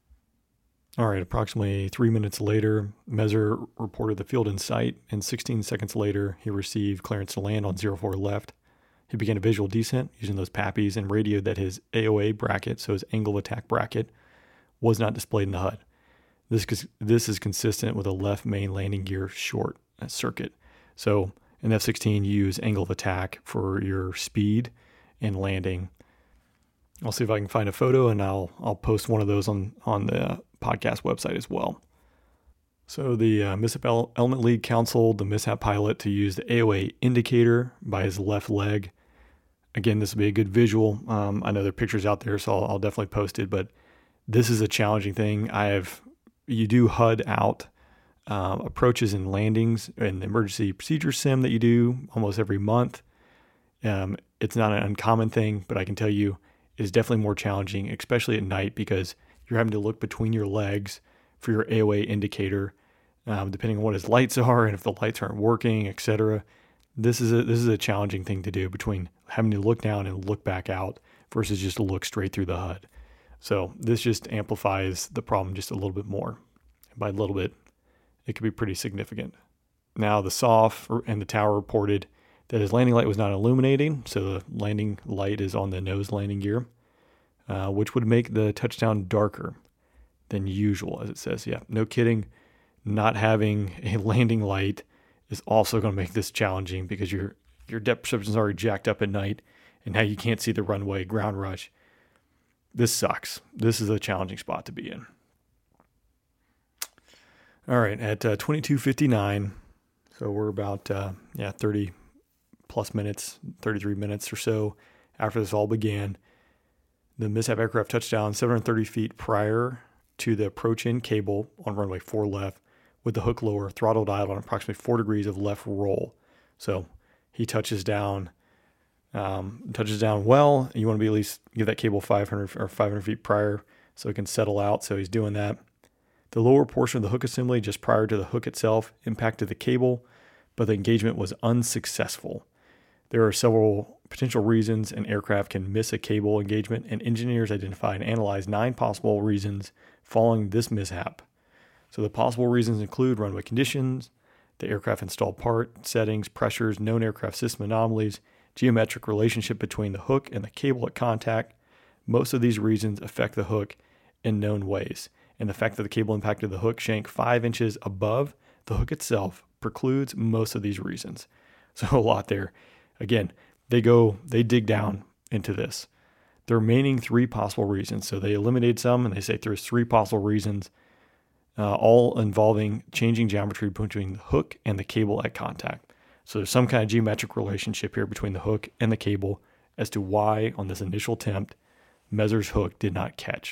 All right, approximately three minutes later, Messer reported the field in sight, and sixteen seconds later, he received clearance to land on zero four left. He began a visual descent using those PAPIs and radioed that his A O A bracket, so his angle of attack bracket, was not displayed in the H U D. This, this is consistent with a left main landing gear short circuit. So in F sixteen, you use angle of attack for your speed and landing. I'll see if I can find a photo, and I'll I'll post one of those on, on the podcast website as well. So the uh, Mishap Element lead counseled the mishap pilot to use the A O A indicator by his left leg. Again, this will be a good visual. Um, I know there are pictures out there, so I'll, I'll definitely post it, but this is a challenging thing. I have, you do H U D out um, approaches and landings in the emergency procedure sim that you do almost every month. Um, it's not an uncommon thing, but I can tell you it's definitely more challenging, especially at night, because you're having to look between your legs for your A O A indicator, um, depending on what his lights are and if the lights aren't working, et cetera. This is a this is a challenging thing to do, between having to look down and look back out versus just look straight through the H U D. So this just amplifies the problem just a little bit more. And by a little bit, it could be pretty significant. Now the S O F and the tower reported that his landing light was not illuminating, so the landing light is on the nose landing gear, uh, which would make the touchdown darker than usual, as it says. Yeah, no kidding. Not having a landing light is also going to make this challenging, because your your depth perception is already jacked up at night, and now you can't see the runway, ground rush. This sucks. This is a challenging spot to be in. All right, at uh, twenty-two fifty-nine, so we're about uh, yeah thirty plus minutes, thirty-three minutes or so after this all began. The mishap aircraft touched down seven hundred thirty feet prior to the approach-in cable on runway four left, with the hook lower, throttle dialed on approximately four degrees of left roll. So he touches down, um, touches down well. You want to be at least give that cable five hundred or five hundred feet prior so it can settle out. So he's doing that. The lower portion of the hook assembly just prior to the hook itself impacted the cable, but the engagement was unsuccessful. There are several potential reasons an aircraft can miss a cable engagement, and engineers identified and analyzed nine possible reasons following this mishap. So the possible reasons include runway conditions, the aircraft installed part, settings, pressures, known aircraft system anomalies, geometric relationship between the hook and the cable at contact. Most of these reasons affect the hook in known ways, and the fact that the cable impacted the hook shank five inches above the hook itself precludes most of these reasons. So a lot there. Again, they go, they dig down into this. The remaining three possible reasons, so they eliminated some, and they say there's three possible reasons, uh, all involving changing geometry between the hook and the cable at contact. So there's some kind of geometric relationship here between the hook and the cable as to why, on this initial attempt, Messer's hook did not catch.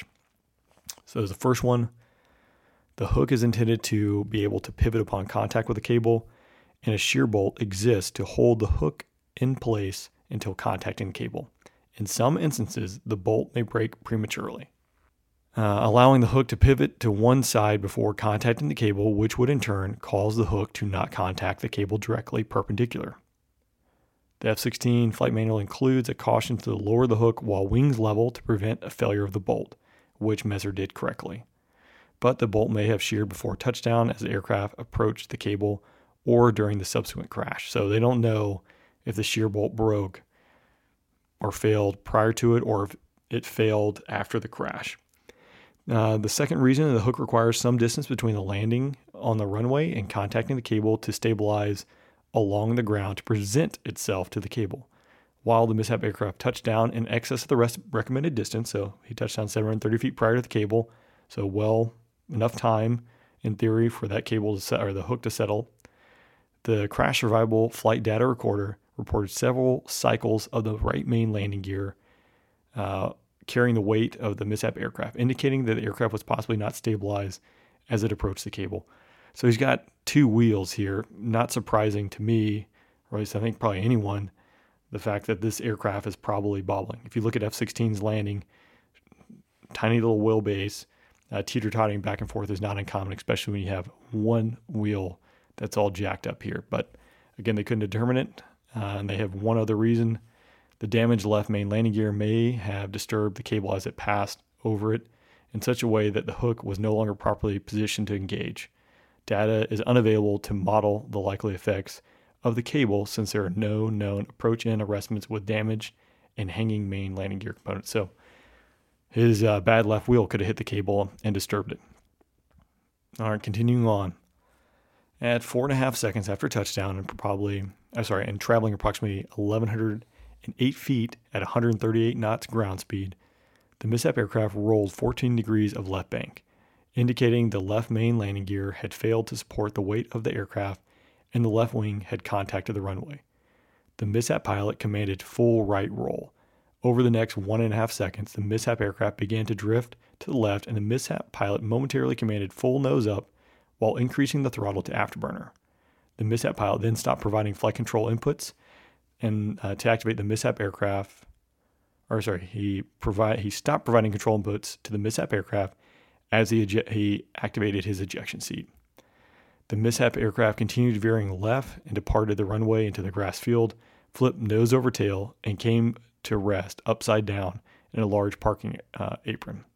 So there's the first one. The hook is intended to be able to pivot upon contact with the cable, and a shear bolt exists to hold the hook in place until contacting the cable. In some instances, the bolt may break prematurely, uh, allowing the hook to pivot to one side before contacting the cable, which would in turn cause the hook to not contact the cable directly perpendicular. The F sixteen flight manual includes a caution to lower the hook while wings level to prevent a failure of the bolt, which Messer did correctly. But the bolt may have sheared before touchdown as the aircraft approached the cable, or during the subsequent crash. So they don't know if the shear bolt broke or failed prior to it or if it failed after the crash. Uh, the second reason, the hook requires some distance between the landing on the runway and contacting the cable to stabilize along the ground to present itself to the cable. While the mishap aircraft touched down in excess of the rest recommended distance, so he touched down seven hundred thirty feet prior to the cable, so well enough time in theory for that cable to set, or the hook to settle. The crash survivable flight data recorder reported several cycles of the right main landing gear uh, carrying the weight of the mishap aircraft, indicating that the aircraft was possibly not stabilized as it approached the cable. So he's got two wheels here. Not surprising to me, or at least I think probably anyone, the fact that this aircraft is probably bobbling. If you look at F sixteen's landing, tiny little wheelbase, uh, teeter-tottering back and forth is not uncommon, especially when you have one wheel that's all jacked up here. But again, they couldn't determine it, uh, and they have one other reason. The damaged left main landing gear may have disturbed the cable as it passed over it in such a way that the hook was no longer properly positioned to engage. Data is unavailable to model the likely effects of the cable since there are no known approach end arrestments with damaged and hanging main landing gear components. So his uh, bad left wheel could have hit the cable and disturbed it. All right, continuing on. At four and a half seconds after touchdown and probably, I'm sorry, and traveling approximately eleven oh eight feet at one hundred thirty-eight knots ground speed, the mishap aircraft rolled fourteen degrees of left bank, indicating the left main landing gear had failed to support the weight of the aircraft and the left wing had contacted the runway. The mishap pilot commanded full right roll. Over the next one and a half seconds, the mishap aircraft began to drift to the left and the mishap pilot momentarily commanded full nose up while increasing the throttle to afterburner. The mishap pilot then stopped providing flight control inputs and uh, to activate the mishap aircraft, or sorry, he provide he stopped providing control inputs to the mishap aircraft as he, eject, he activated his ejection seat. The mishap aircraft continued veering left and departed the runway into the grass field, flipped nose over tail, and came to rest upside down in a large parking uh, apron.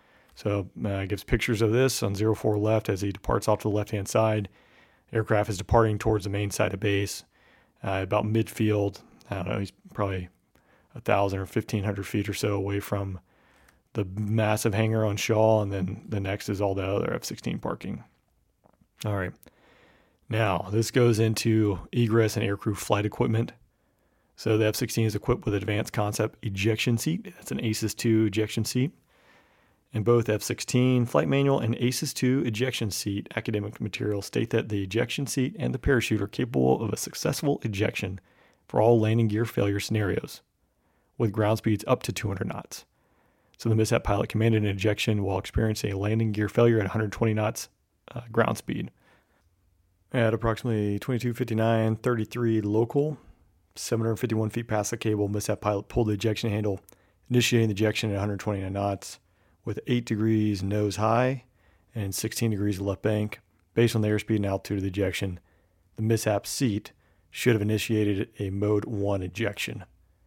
So uh, gives pictures of this on zero four left as he departs off to the left-hand side. Aircraft is departing towards the main side of base, uh, about midfield. I don't know, he's probably a thousand or fifteen hundred feet or so away from the massive hangar on Shaw, and then the next is all the other F sixteen parking. All right. Now, this goes into egress and aircrew flight equipment. So the F sixteen is equipped with advanced concept ejection seat. That's an A C E S two ejection seat. And both F sixteen flight manual and A C E S two ejection seat academic materials state that the ejection seat and the parachute are capable of a successful ejection for all landing gear failure scenarios, with ground speeds up to two hundred knots. So the mishap pilot commanded an ejection while experiencing a landing gear failure at one hundred twenty knots uh, ground speed. At approximately twenty-two fifty-nine thirty-three local, seven hundred fifty-one feet past the cable, mishap pilot pulled the ejection handle, initiating the ejection at one hundred twenty-nine knots with eight degrees nose high and sixteen degrees left bank. Based on the airspeed and altitude of the ejection, the mishap seat should have initiated a mode one ejection.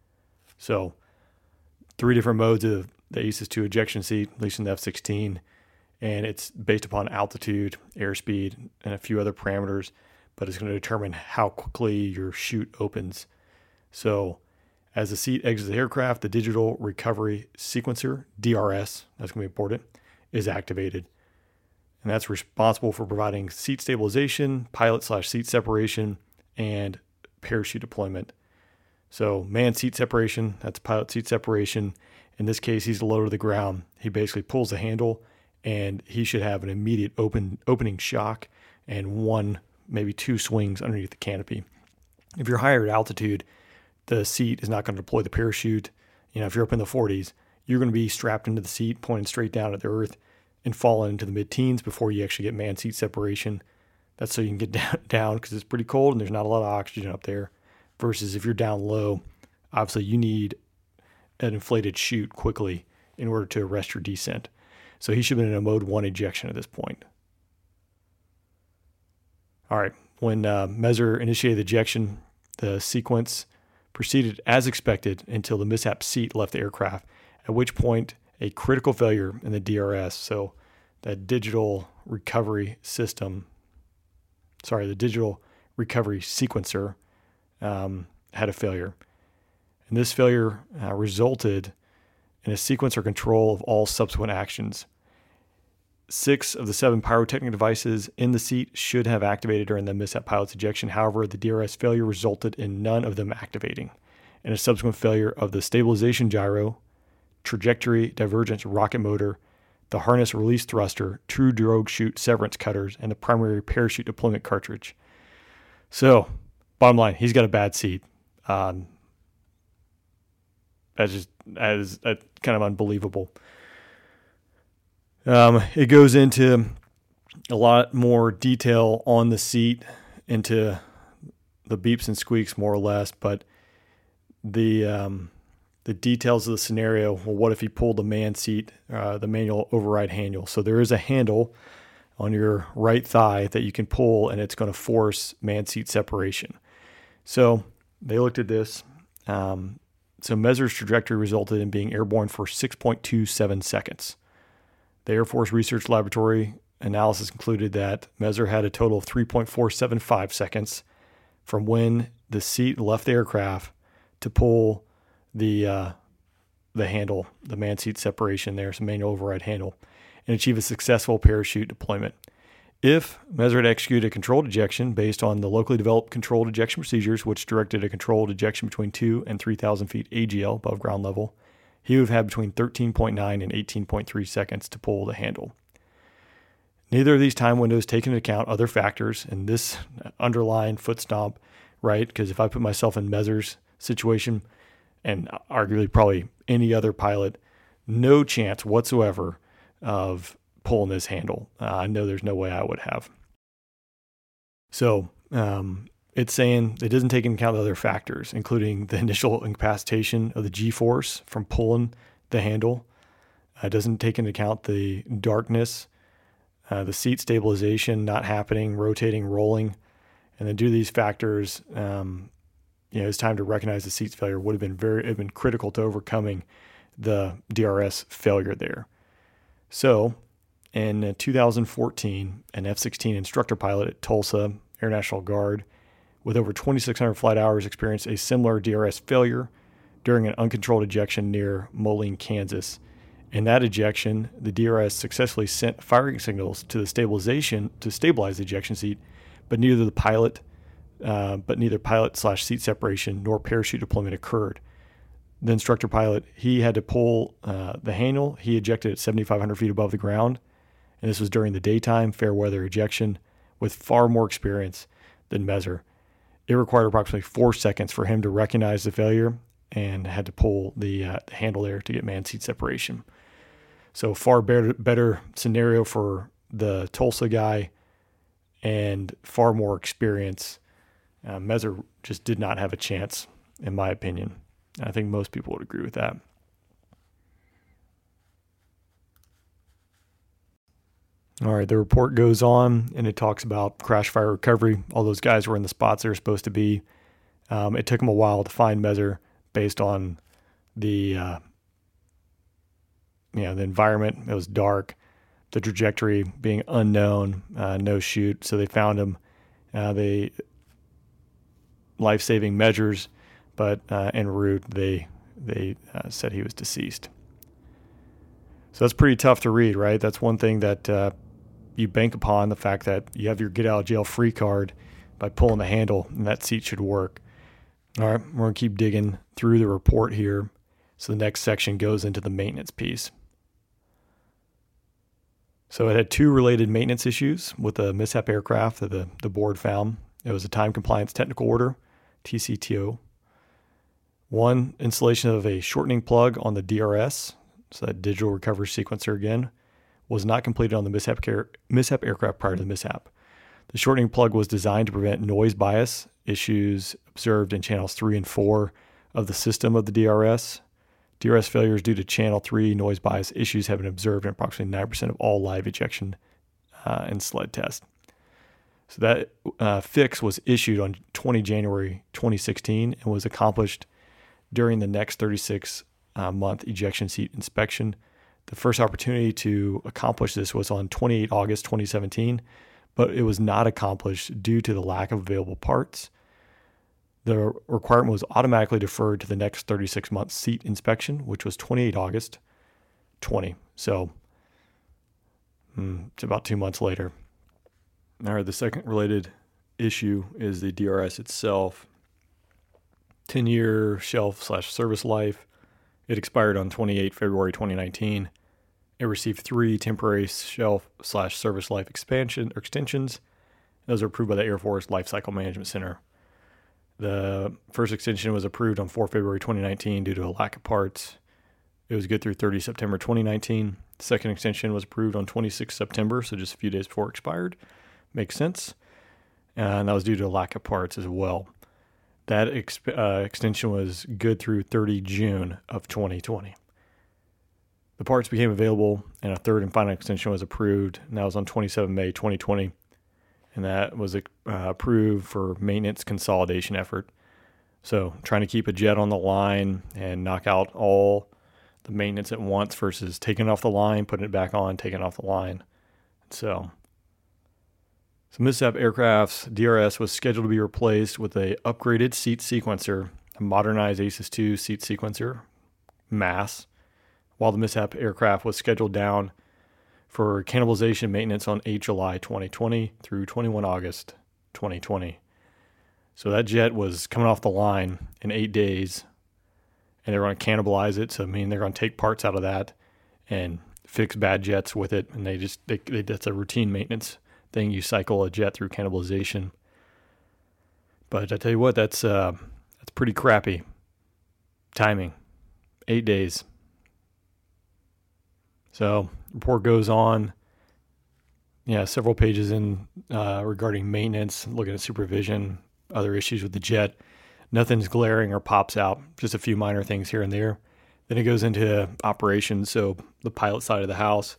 So three different modes of the A C E S two ejection seat, at least in the F sixteen, and it's based upon altitude, airspeed, and a few other parameters, but it's going to determine how quickly your chute opens. So as the seat exits the aircraft, the digital recovery sequencer, D R S, that's going to be important, is activated. And that's responsible for providing seat stabilization, pilot slash seat separation, and parachute deployment. So man seat separation, that's pilot seat separation. In this case, he's low to the ground. He basically pulls the handle and he should have an immediate open opening shock and one, maybe two swings underneath the canopy. If you're higher at altitude, the seat is not going to deploy the parachute. You know, if you're up in the forties, you're going to be strapped into the seat, pointing straight down at the earth and falling into the mid-teens before you actually get man seat separation. That's so you can get down down because it's pretty cold and there's not a lot of oxygen up there. Versus if you're down low, obviously you need an inflated chute quickly in order to arrest your descent. So he should have been in a mode one ejection at this point. All right, when uh, Messer initiated the ejection, the sequence proceeded as expected until the mishap seat left the aircraft, at which point a critical failure in the D R S, so that digital recovery system, sorry, the digital recovery sequencer um, had a failure. And this failure uh, resulted in a sequencer control of all subsequent actions. Six of the seven pyrotechnic devices in the seat should have activated during the mishap pilot's ejection. However, the D R S failure resulted in none of them activating, and a subsequent failure of the stabilization gyro, trajectory divergence rocket motor, the harness release thruster, true drogue chute severance cutters, and the primary parachute deployment cartridge. So, bottom line, he's got a bad seat. Um, that's just that is that's kind of unbelievable. Um, it goes into a lot more detail on the seat, into the beeps and squeaks more or less, but the um, the details of the scenario. Well, what if he pulled the man seat, uh, the manual override handle? So there is a handle on your right thigh that you can pull, and it's going to force man seat separation. So they looked at this. Um, so Meser's trajectory resulted in being airborne for six point two seven seconds. The Air Force Research Laboratory analysis concluded that Meser had a total of three point four seven five seconds from when the seat left the aircraft to pull the uh, the handle, the man seat separation there, some manual override handle, and achieve a successful parachute deployment. If Meser had executed a controlled ejection based on the locally developed controlled ejection procedures, which directed a controlled ejection between two and three thousand feet A G L above ground level, he would have had between thirteen point nine and eighteen point three seconds to pull the handle. Neither of these time windows take into account other factors, and this underlying foot stomp, right? Because if I put myself in Meser's situation, and arguably probably any other pilot, no chance whatsoever of pulling this handle. Uh, I know there's no way I would have. So um, it's saying it doesn't take into account the other factors, including the initial incapacitation of the G-force from pulling the handle. Uh, it doesn't take into account the darkness, uh, the seat stabilization not happening, rotating, rolling. And then due to these factors, um, you know, it's time to recognize the seat's failure would have been very, it would have been critical to overcoming the D R S failure there. So in two thousand fourteen, an F sixteen instructor pilot at Tulsa Air National Guard with over twenty-six hundred flight hours experienced a similar D R S failure during an uncontrolled ejection near Moline, Kansas. In that ejection, the D R S successfully sent firing signals to the stabilization to stabilize the ejection seat, but neither the pilot, uh, but neither pilot slash seat separation nor parachute deployment occurred. The instructor pilot, he had to pull uh, the handle. He ejected at seventy-five hundred feet above the ground, and this was during the daytime fair weather ejection with far more experience than Meser. It required approximately four seconds for him to recognize the failure and had to pull the, uh, the handle there to get man seat separation. So far better, better scenario for the Tulsa guy and far more experience. Uh, Meser just did not have a chance, in my opinion. I think most people would agree with that. All right, the report goes on, and it talks about crash fire recovery. All those guys were in the spots they were supposed to be. Um, it took them a while to find Meser based on the, uh, you know, the environment. It was dark, the trajectory being unknown, uh, no chute. So they found him. Uh, they life-saving measures, but uh, en route they they uh, said he was deceased. So that's pretty tough to read, right? That's one thing that uh, you bank upon, the fact that you have your get-out-of-jail-free card by pulling the handle, and that seat should work. All right, we're going to keep digging through the report here. So the next section goes into the maintenance piece. So it had two related maintenance issues with the mishap aircraft that the, the board found. It was a time compliance technical order, T C T O. One, installation of a shortening plug on the D R S, so that digital recovery sequencer again, was not completed on the mishap, air, mishap aircraft prior to the mishap. The shortening plug was designed to prevent noise bias issues observed in channels three and four of the system of the D R S. D R S failures due to channel three noise bias issues have been observed in approximately nine percent of all live ejection uh, and sled tests. So that uh, fix was issued on the twentieth of January twenty sixteen and was accomplished during the next thirty-six month ejection seat inspection. The first opportunity to accomplish this was on the twenty-eighth of August twenty seventeen, but it was not accomplished due to the lack of available parts. The requirement was automatically deferred to the next thirty-six month seat inspection, which was twenty-eighth of August twenty. So mm, it's about two months later. All right, the second related issue is the D R S itself. ten-year shelf slash service life. It expired on twenty-eighth of February twenty nineteen. It received three temporary shelf slash service life expansion or extensions. Those are approved by the Air Force Life Cycle Management Center. The first extension was approved on the fourth of February twenty nineteen due to a lack of parts. It was good through thirtieth of September twenty nineteen. The second extension was approved on twenty-sixth of September, so just a few days before it expired. Makes sense. And that was due to a lack of parts as well. That exp- uh, extension was good through thirtieth of June of twenty twenty. The parts became available, and a third and final extension was approved, and that was on the twenty-seventh of May twenty twenty. And that was uh, approved for maintenance consolidation effort. So trying to keep a jet on the line and knock out all the maintenance at once versus taking it off the line, putting it back on, taking it off the line. So, so mishap aircraft's D R S was scheduled to be replaced with a upgraded seat sequencer, a modernized A C E S two seat sequencer, M A S, while the mishap aircraft was scheduled down for cannibalization maintenance on eighth of July twenty twenty through the twenty-first of August twenty twenty. So that jet was coming off the line in eight days, and they're going to cannibalize it. So I mean, they're going to take parts out of that and fix bad jets with it, and they just they, they, that's a routine maintenance thing. You cycle a jet through cannibalization. But I tell you what, that's uh, that's pretty crappy timing. Eight days. So report goes on. Yeah, several pages in uh, regarding maintenance, looking at supervision, other issues with the jet. Nothing's glaring or pops out, just a few minor things here and there. Then it goes into operations, so the pilot side of the house.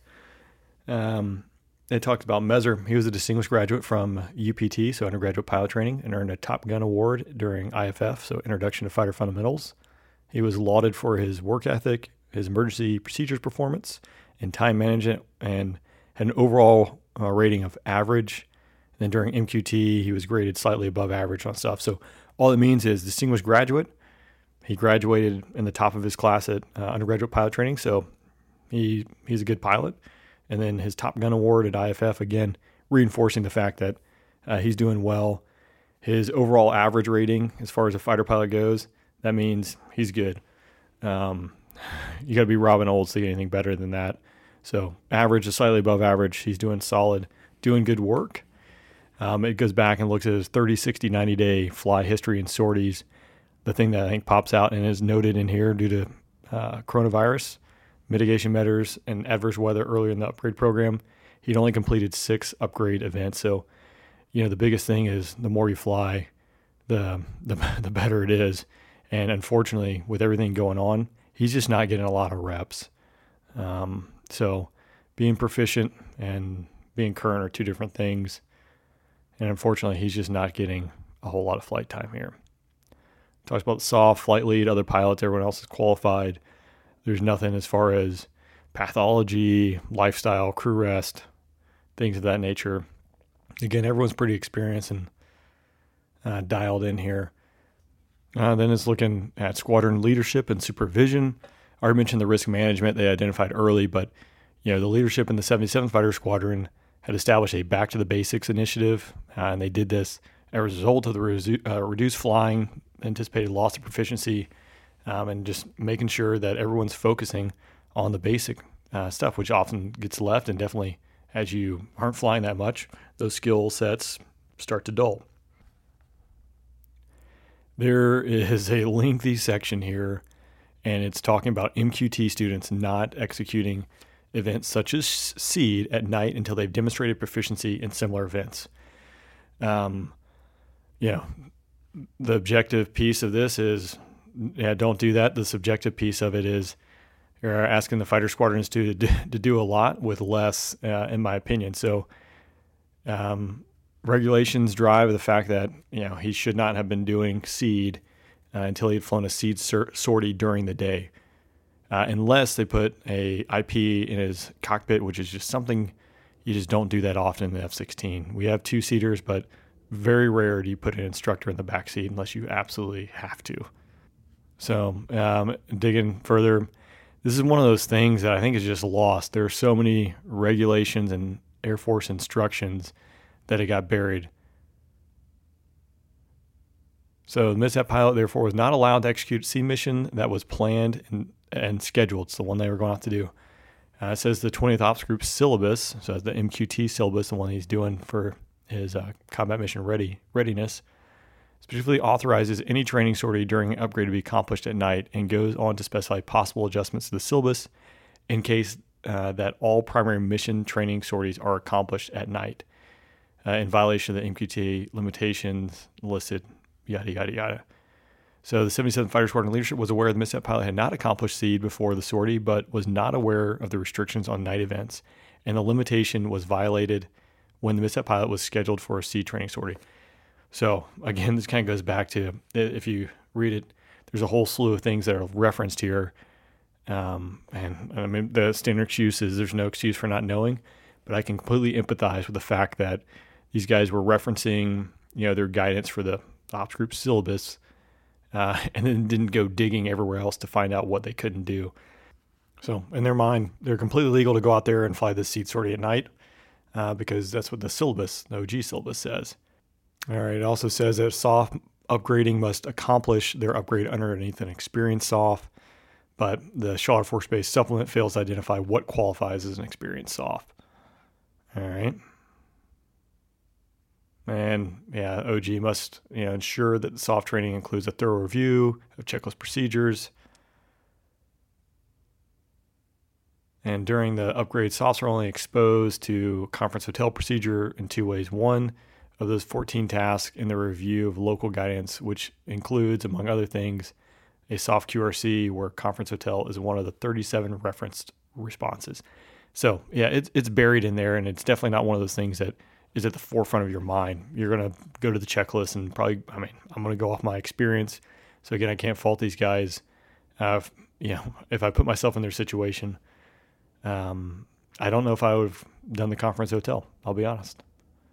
Um, they talked about Mezer. He was a distinguished graduate from U P T, so undergraduate pilot training, and earned a Top Gun award during I F F, so Introduction to Fighter Fundamentals. He was lauded for his work ethic, his emergency procedures performance, and time management, and had an overall uh, rating of average. And then during M Q T, he was graded slightly above average on stuff. So all it means is distinguished graduate. He graduated in the top of his class at uh, undergraduate pilot training, so he he's a good pilot. And then his Top Gun award at I F F, again, reinforcing the fact that uh, he's doing well. His overall average rating, as far as a fighter pilot goes, that means he's good. Um, you got to be Robin Olds to get anything better than that. So average is slightly above average. He's doing solid, doing good work. Um, it goes back and looks at his thirty, sixty, ninety day fly history and sorties. The thing that I think pops out and is noted in here due to uh, coronavirus, mitigation measures, and adverse weather earlier in the upgrade program, he'd only completed six upgrade events. So, you know, the biggest thing is the more you fly, the the, the better it is. And unfortunately, with everything going on, he's just not getting a lot of reps. Um, so being proficient and being current are two different things. And unfortunately, he's just not getting a whole lot of flight time here. Talks about soft, flight lead, other pilots, everyone else is qualified. There's nothing as far as pathology, lifestyle, crew rest, things of that nature. Again, everyone's pretty experienced and uh, dialed in here. Uh, then it's looking at squadron leadership and supervision. I already mentioned the risk management they identified early, but you know the leadership in the seventy-seventh Fighter Squadron had established a Back to the Basics initiative, uh, and they did this as a result of the resu- uh, reduced flying, anticipated loss of proficiency, um, and just making sure that everyone's focusing on the basic uh, stuff, which often gets left, and definitely as you aren't flying that much, those skill sets start to dull. There is a lengthy section here, and it's talking about M Q T students not executing events such as SEAD at night until they've demonstrated proficiency in similar events. Um, you know, the objective piece of this is, yeah, don't do that. The subjective piece of it is you're asking the fighter squadrons to to do a lot with less, uh, in my opinion. So, um, regulations drive the fact that, you know, he should not have been doing SEAD uh, until he had flown a SEAD sur- sortie during the day, uh, unless they put a I P in his cockpit, which is just something You just don't do that often in the F sixteen. We have two-seaters, but very rare do you put an instructor in the back seat unless you absolutely have to. So um, digging further, this is one of those things that I think is just lost. There are so many regulations and Air Force instructions that it got buried. So the mishap pilot, therefore, was not allowed to execute a sea mission that was planned and, and scheduled. It's the one they were going to have to do. Uh, it says the twentieth Ops Group syllabus, so the M Q T syllabus, the one he's doing for his uh, combat mission ready readiness, specifically authorizes any training sortie during an upgrade to be accomplished at night and goes on to specify possible adjustments to the syllabus in case uh, that all primary mission training sorties are accomplished at night uh, in violation of the M Q T limitations listed, yada, yada, yada. So the seventy-seventh Fighter Squadron leadership was aware the mishap pilot had not accomplished SEAD before the sortie, but was not aware of the restrictions on night events, and the limitation was violated when the mishap pilot was scheduled for a SEAD training sortie. So again, this kind of goes back to, if you read it, there's a whole slew of things that are referenced here. Um, and I mean, the standard excuse is there's no excuse for not knowing, but I can completely empathize with the fact that these guys were referencing, you know, their guidance for the Ops Group syllabus, uh, and then didn't go digging everywhere else to find out what they couldn't do. So in their mind, they're completely legal to go out there and fly this SEAD sortie at night, uh, because that's what the syllabus, the O G syllabus says. All right. It also says that soft upgrading must accomplish their upgrade underneath an experienced soft, but the Shaw Air Force Base supplement fails to identify what qualifies as an experienced soft. All right. And yeah, O G must, you know, ensure that the soft training includes a thorough review of checklist procedures. And during the upgrade, softs are only exposed to conference hotel procedure in two ways. One, of those fourteen tasks in the review of local guidance, which includes, among other things, a soft Q R C where conference hotel is one of the thirty-seven referenced responses. So yeah, it's, it's buried in there, and it's definitely not one of those things that is at the forefront of your mind. You're going to go to the checklist and probably, I mean, I'm going to go off my experience. So again, I can't fault these guys. Uh, if, you know, if I put myself in their situation, um, I don't know if I would have done the conference hotel. I'll be honest.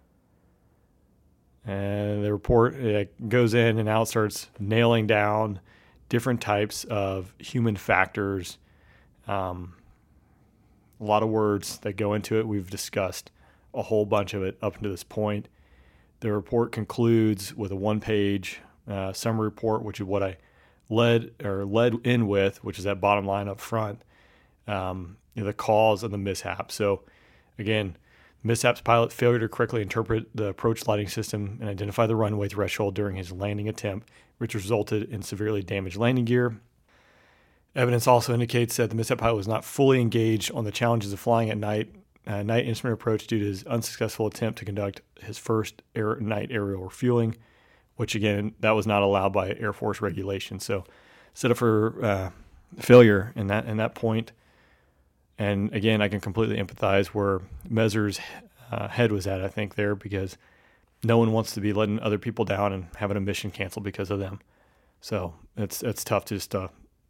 And the report it goes in and out, starts nailing down different types of human factors. Um, a lot of words that go into it. We've discussed a whole bunch of it up to this point. The report concludes with a one-page uh, summary report, which is what I led or led in with, which is that bottom line up front, um, you know, the cause of the mishap. So again, mishap's pilot failure to correctly interpret the approach lighting system and identify the runway threshold during his landing attempt, which resulted in severely damaged landing gear. Evidence also indicates that the mishap pilot was not fully engaged on the challenges of flying at night, uh, night instrument approach due to his unsuccessful attempt to conduct his first air, night aerial refueling, which again, that was not allowed by Air Force regulation. So set up for uh, failure in that in that point. And again, I can completely empathize where Meser's uh, head was at, I think, there, because no one wants to be letting other people down and having a mission canceled because of them. So it's it's tough to just uh,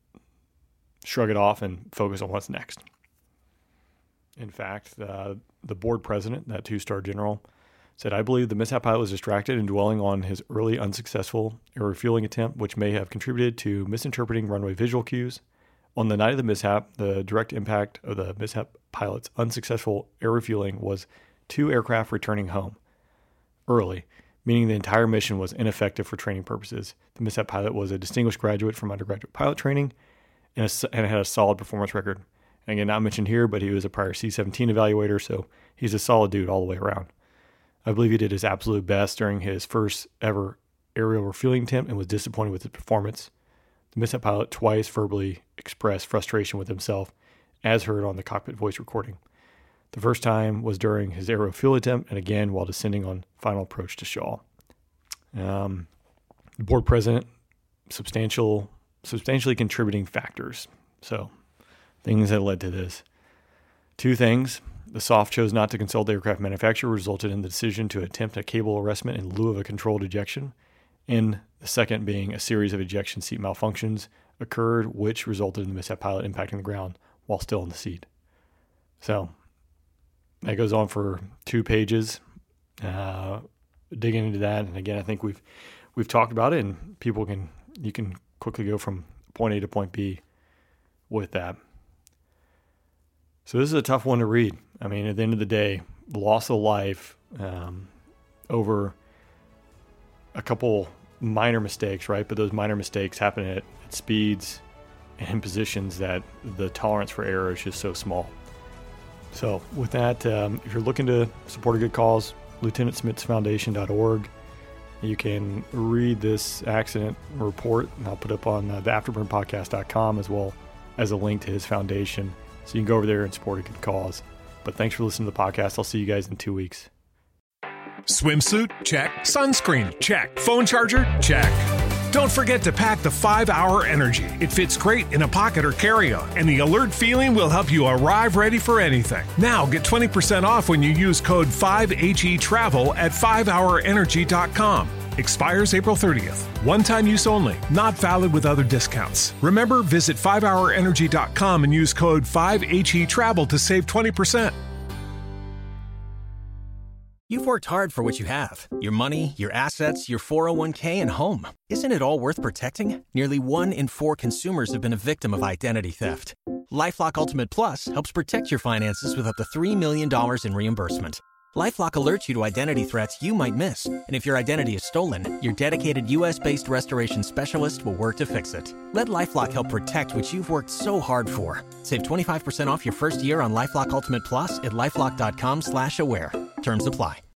shrug it off and focus on what's next. In fact, uh, the board president, that two-star general, said, "I believe the mishap pilot was distracted and dwelling on his early unsuccessful air refueling attempt, which may have contributed to misinterpreting runway visual cues. On the night of the mishap, the direct impact of the mishap pilot's unsuccessful air refueling was two aircraft returning home early, meaning the entire mission was ineffective for training purposes. The mishap pilot was a distinguished graduate from undergraduate pilot training and, a, and had a solid performance record. And again, not mentioned here, but he was a prior C seventeen evaluator, so he's a solid dude all the way around. I believe he did his absolute best during his first ever aerial refueling attempt and was disappointed with his performance. The mishap pilot twice verbally expressed frustration with himself, as heard on the cockpit voice recording. The first time was during his aerial fuel attempt, and again while descending on final approach to Shaw." Um, the board president, substantial, substantially contributing factors. So, things that led to this. Two things. The soft chose not to consult the aircraft manufacturer, resulted in the decision to attempt a cable arrestment in lieu of a controlled ejection. And the second being a series of ejection seat malfunctions occurred, which resulted in the mishap pilot impacting the ground while still in the seat. So, that goes on for two pages, uh, digging into that. And again, I think we've we've talked about it, and people can you can quickly go from point A to point B with that. So this is a tough one to read. I mean, at the end of the day, loss of life um, over a couple minor mistakes, right? But those minor mistakes happen at, at speeds and in positions that the tolerance for error is just so small. So with that, um, if you're looking to support a good cause, lieutenant smits foundation dot org. You can read this accident report, and I'll put up on uh, the afterburn podcast dot com as well as a link to his foundation. So you can go over there and support a good cause. But thanks for listening to the podcast. I'll see you guys in two weeks. Swimsuit? Check. Sunscreen? Check. Phone charger? Check. Don't forget to pack the five hour Energy. It fits great in a pocket or carry-on, and the alert feeling will help you arrive ready for anything. Now get twenty percent off when you use code five H E travel at five hour energy dot com. Expires April thirtieth. One-time use only. Not valid with other discounts. Remember, visit five hour energy dot com and use code five H E travel to save twenty percent. You've worked hard for what you have. Your money, your assets, your four oh one k, and home. Isn't it all worth protecting? Nearly one in four consumers have been a victim of identity theft. LifeLock Ultimate Plus helps protect your finances with up to three million dollars in reimbursement. LifeLock alerts you to identity threats you might miss. And if your identity is stolen, your dedicated U S-based restoration specialist will work to fix it. Let LifeLock help protect what you've worked so hard for. Save twenty-five percent off your first year on LifeLock Ultimate Plus at LifeLock dot com slash aware. Terms apply.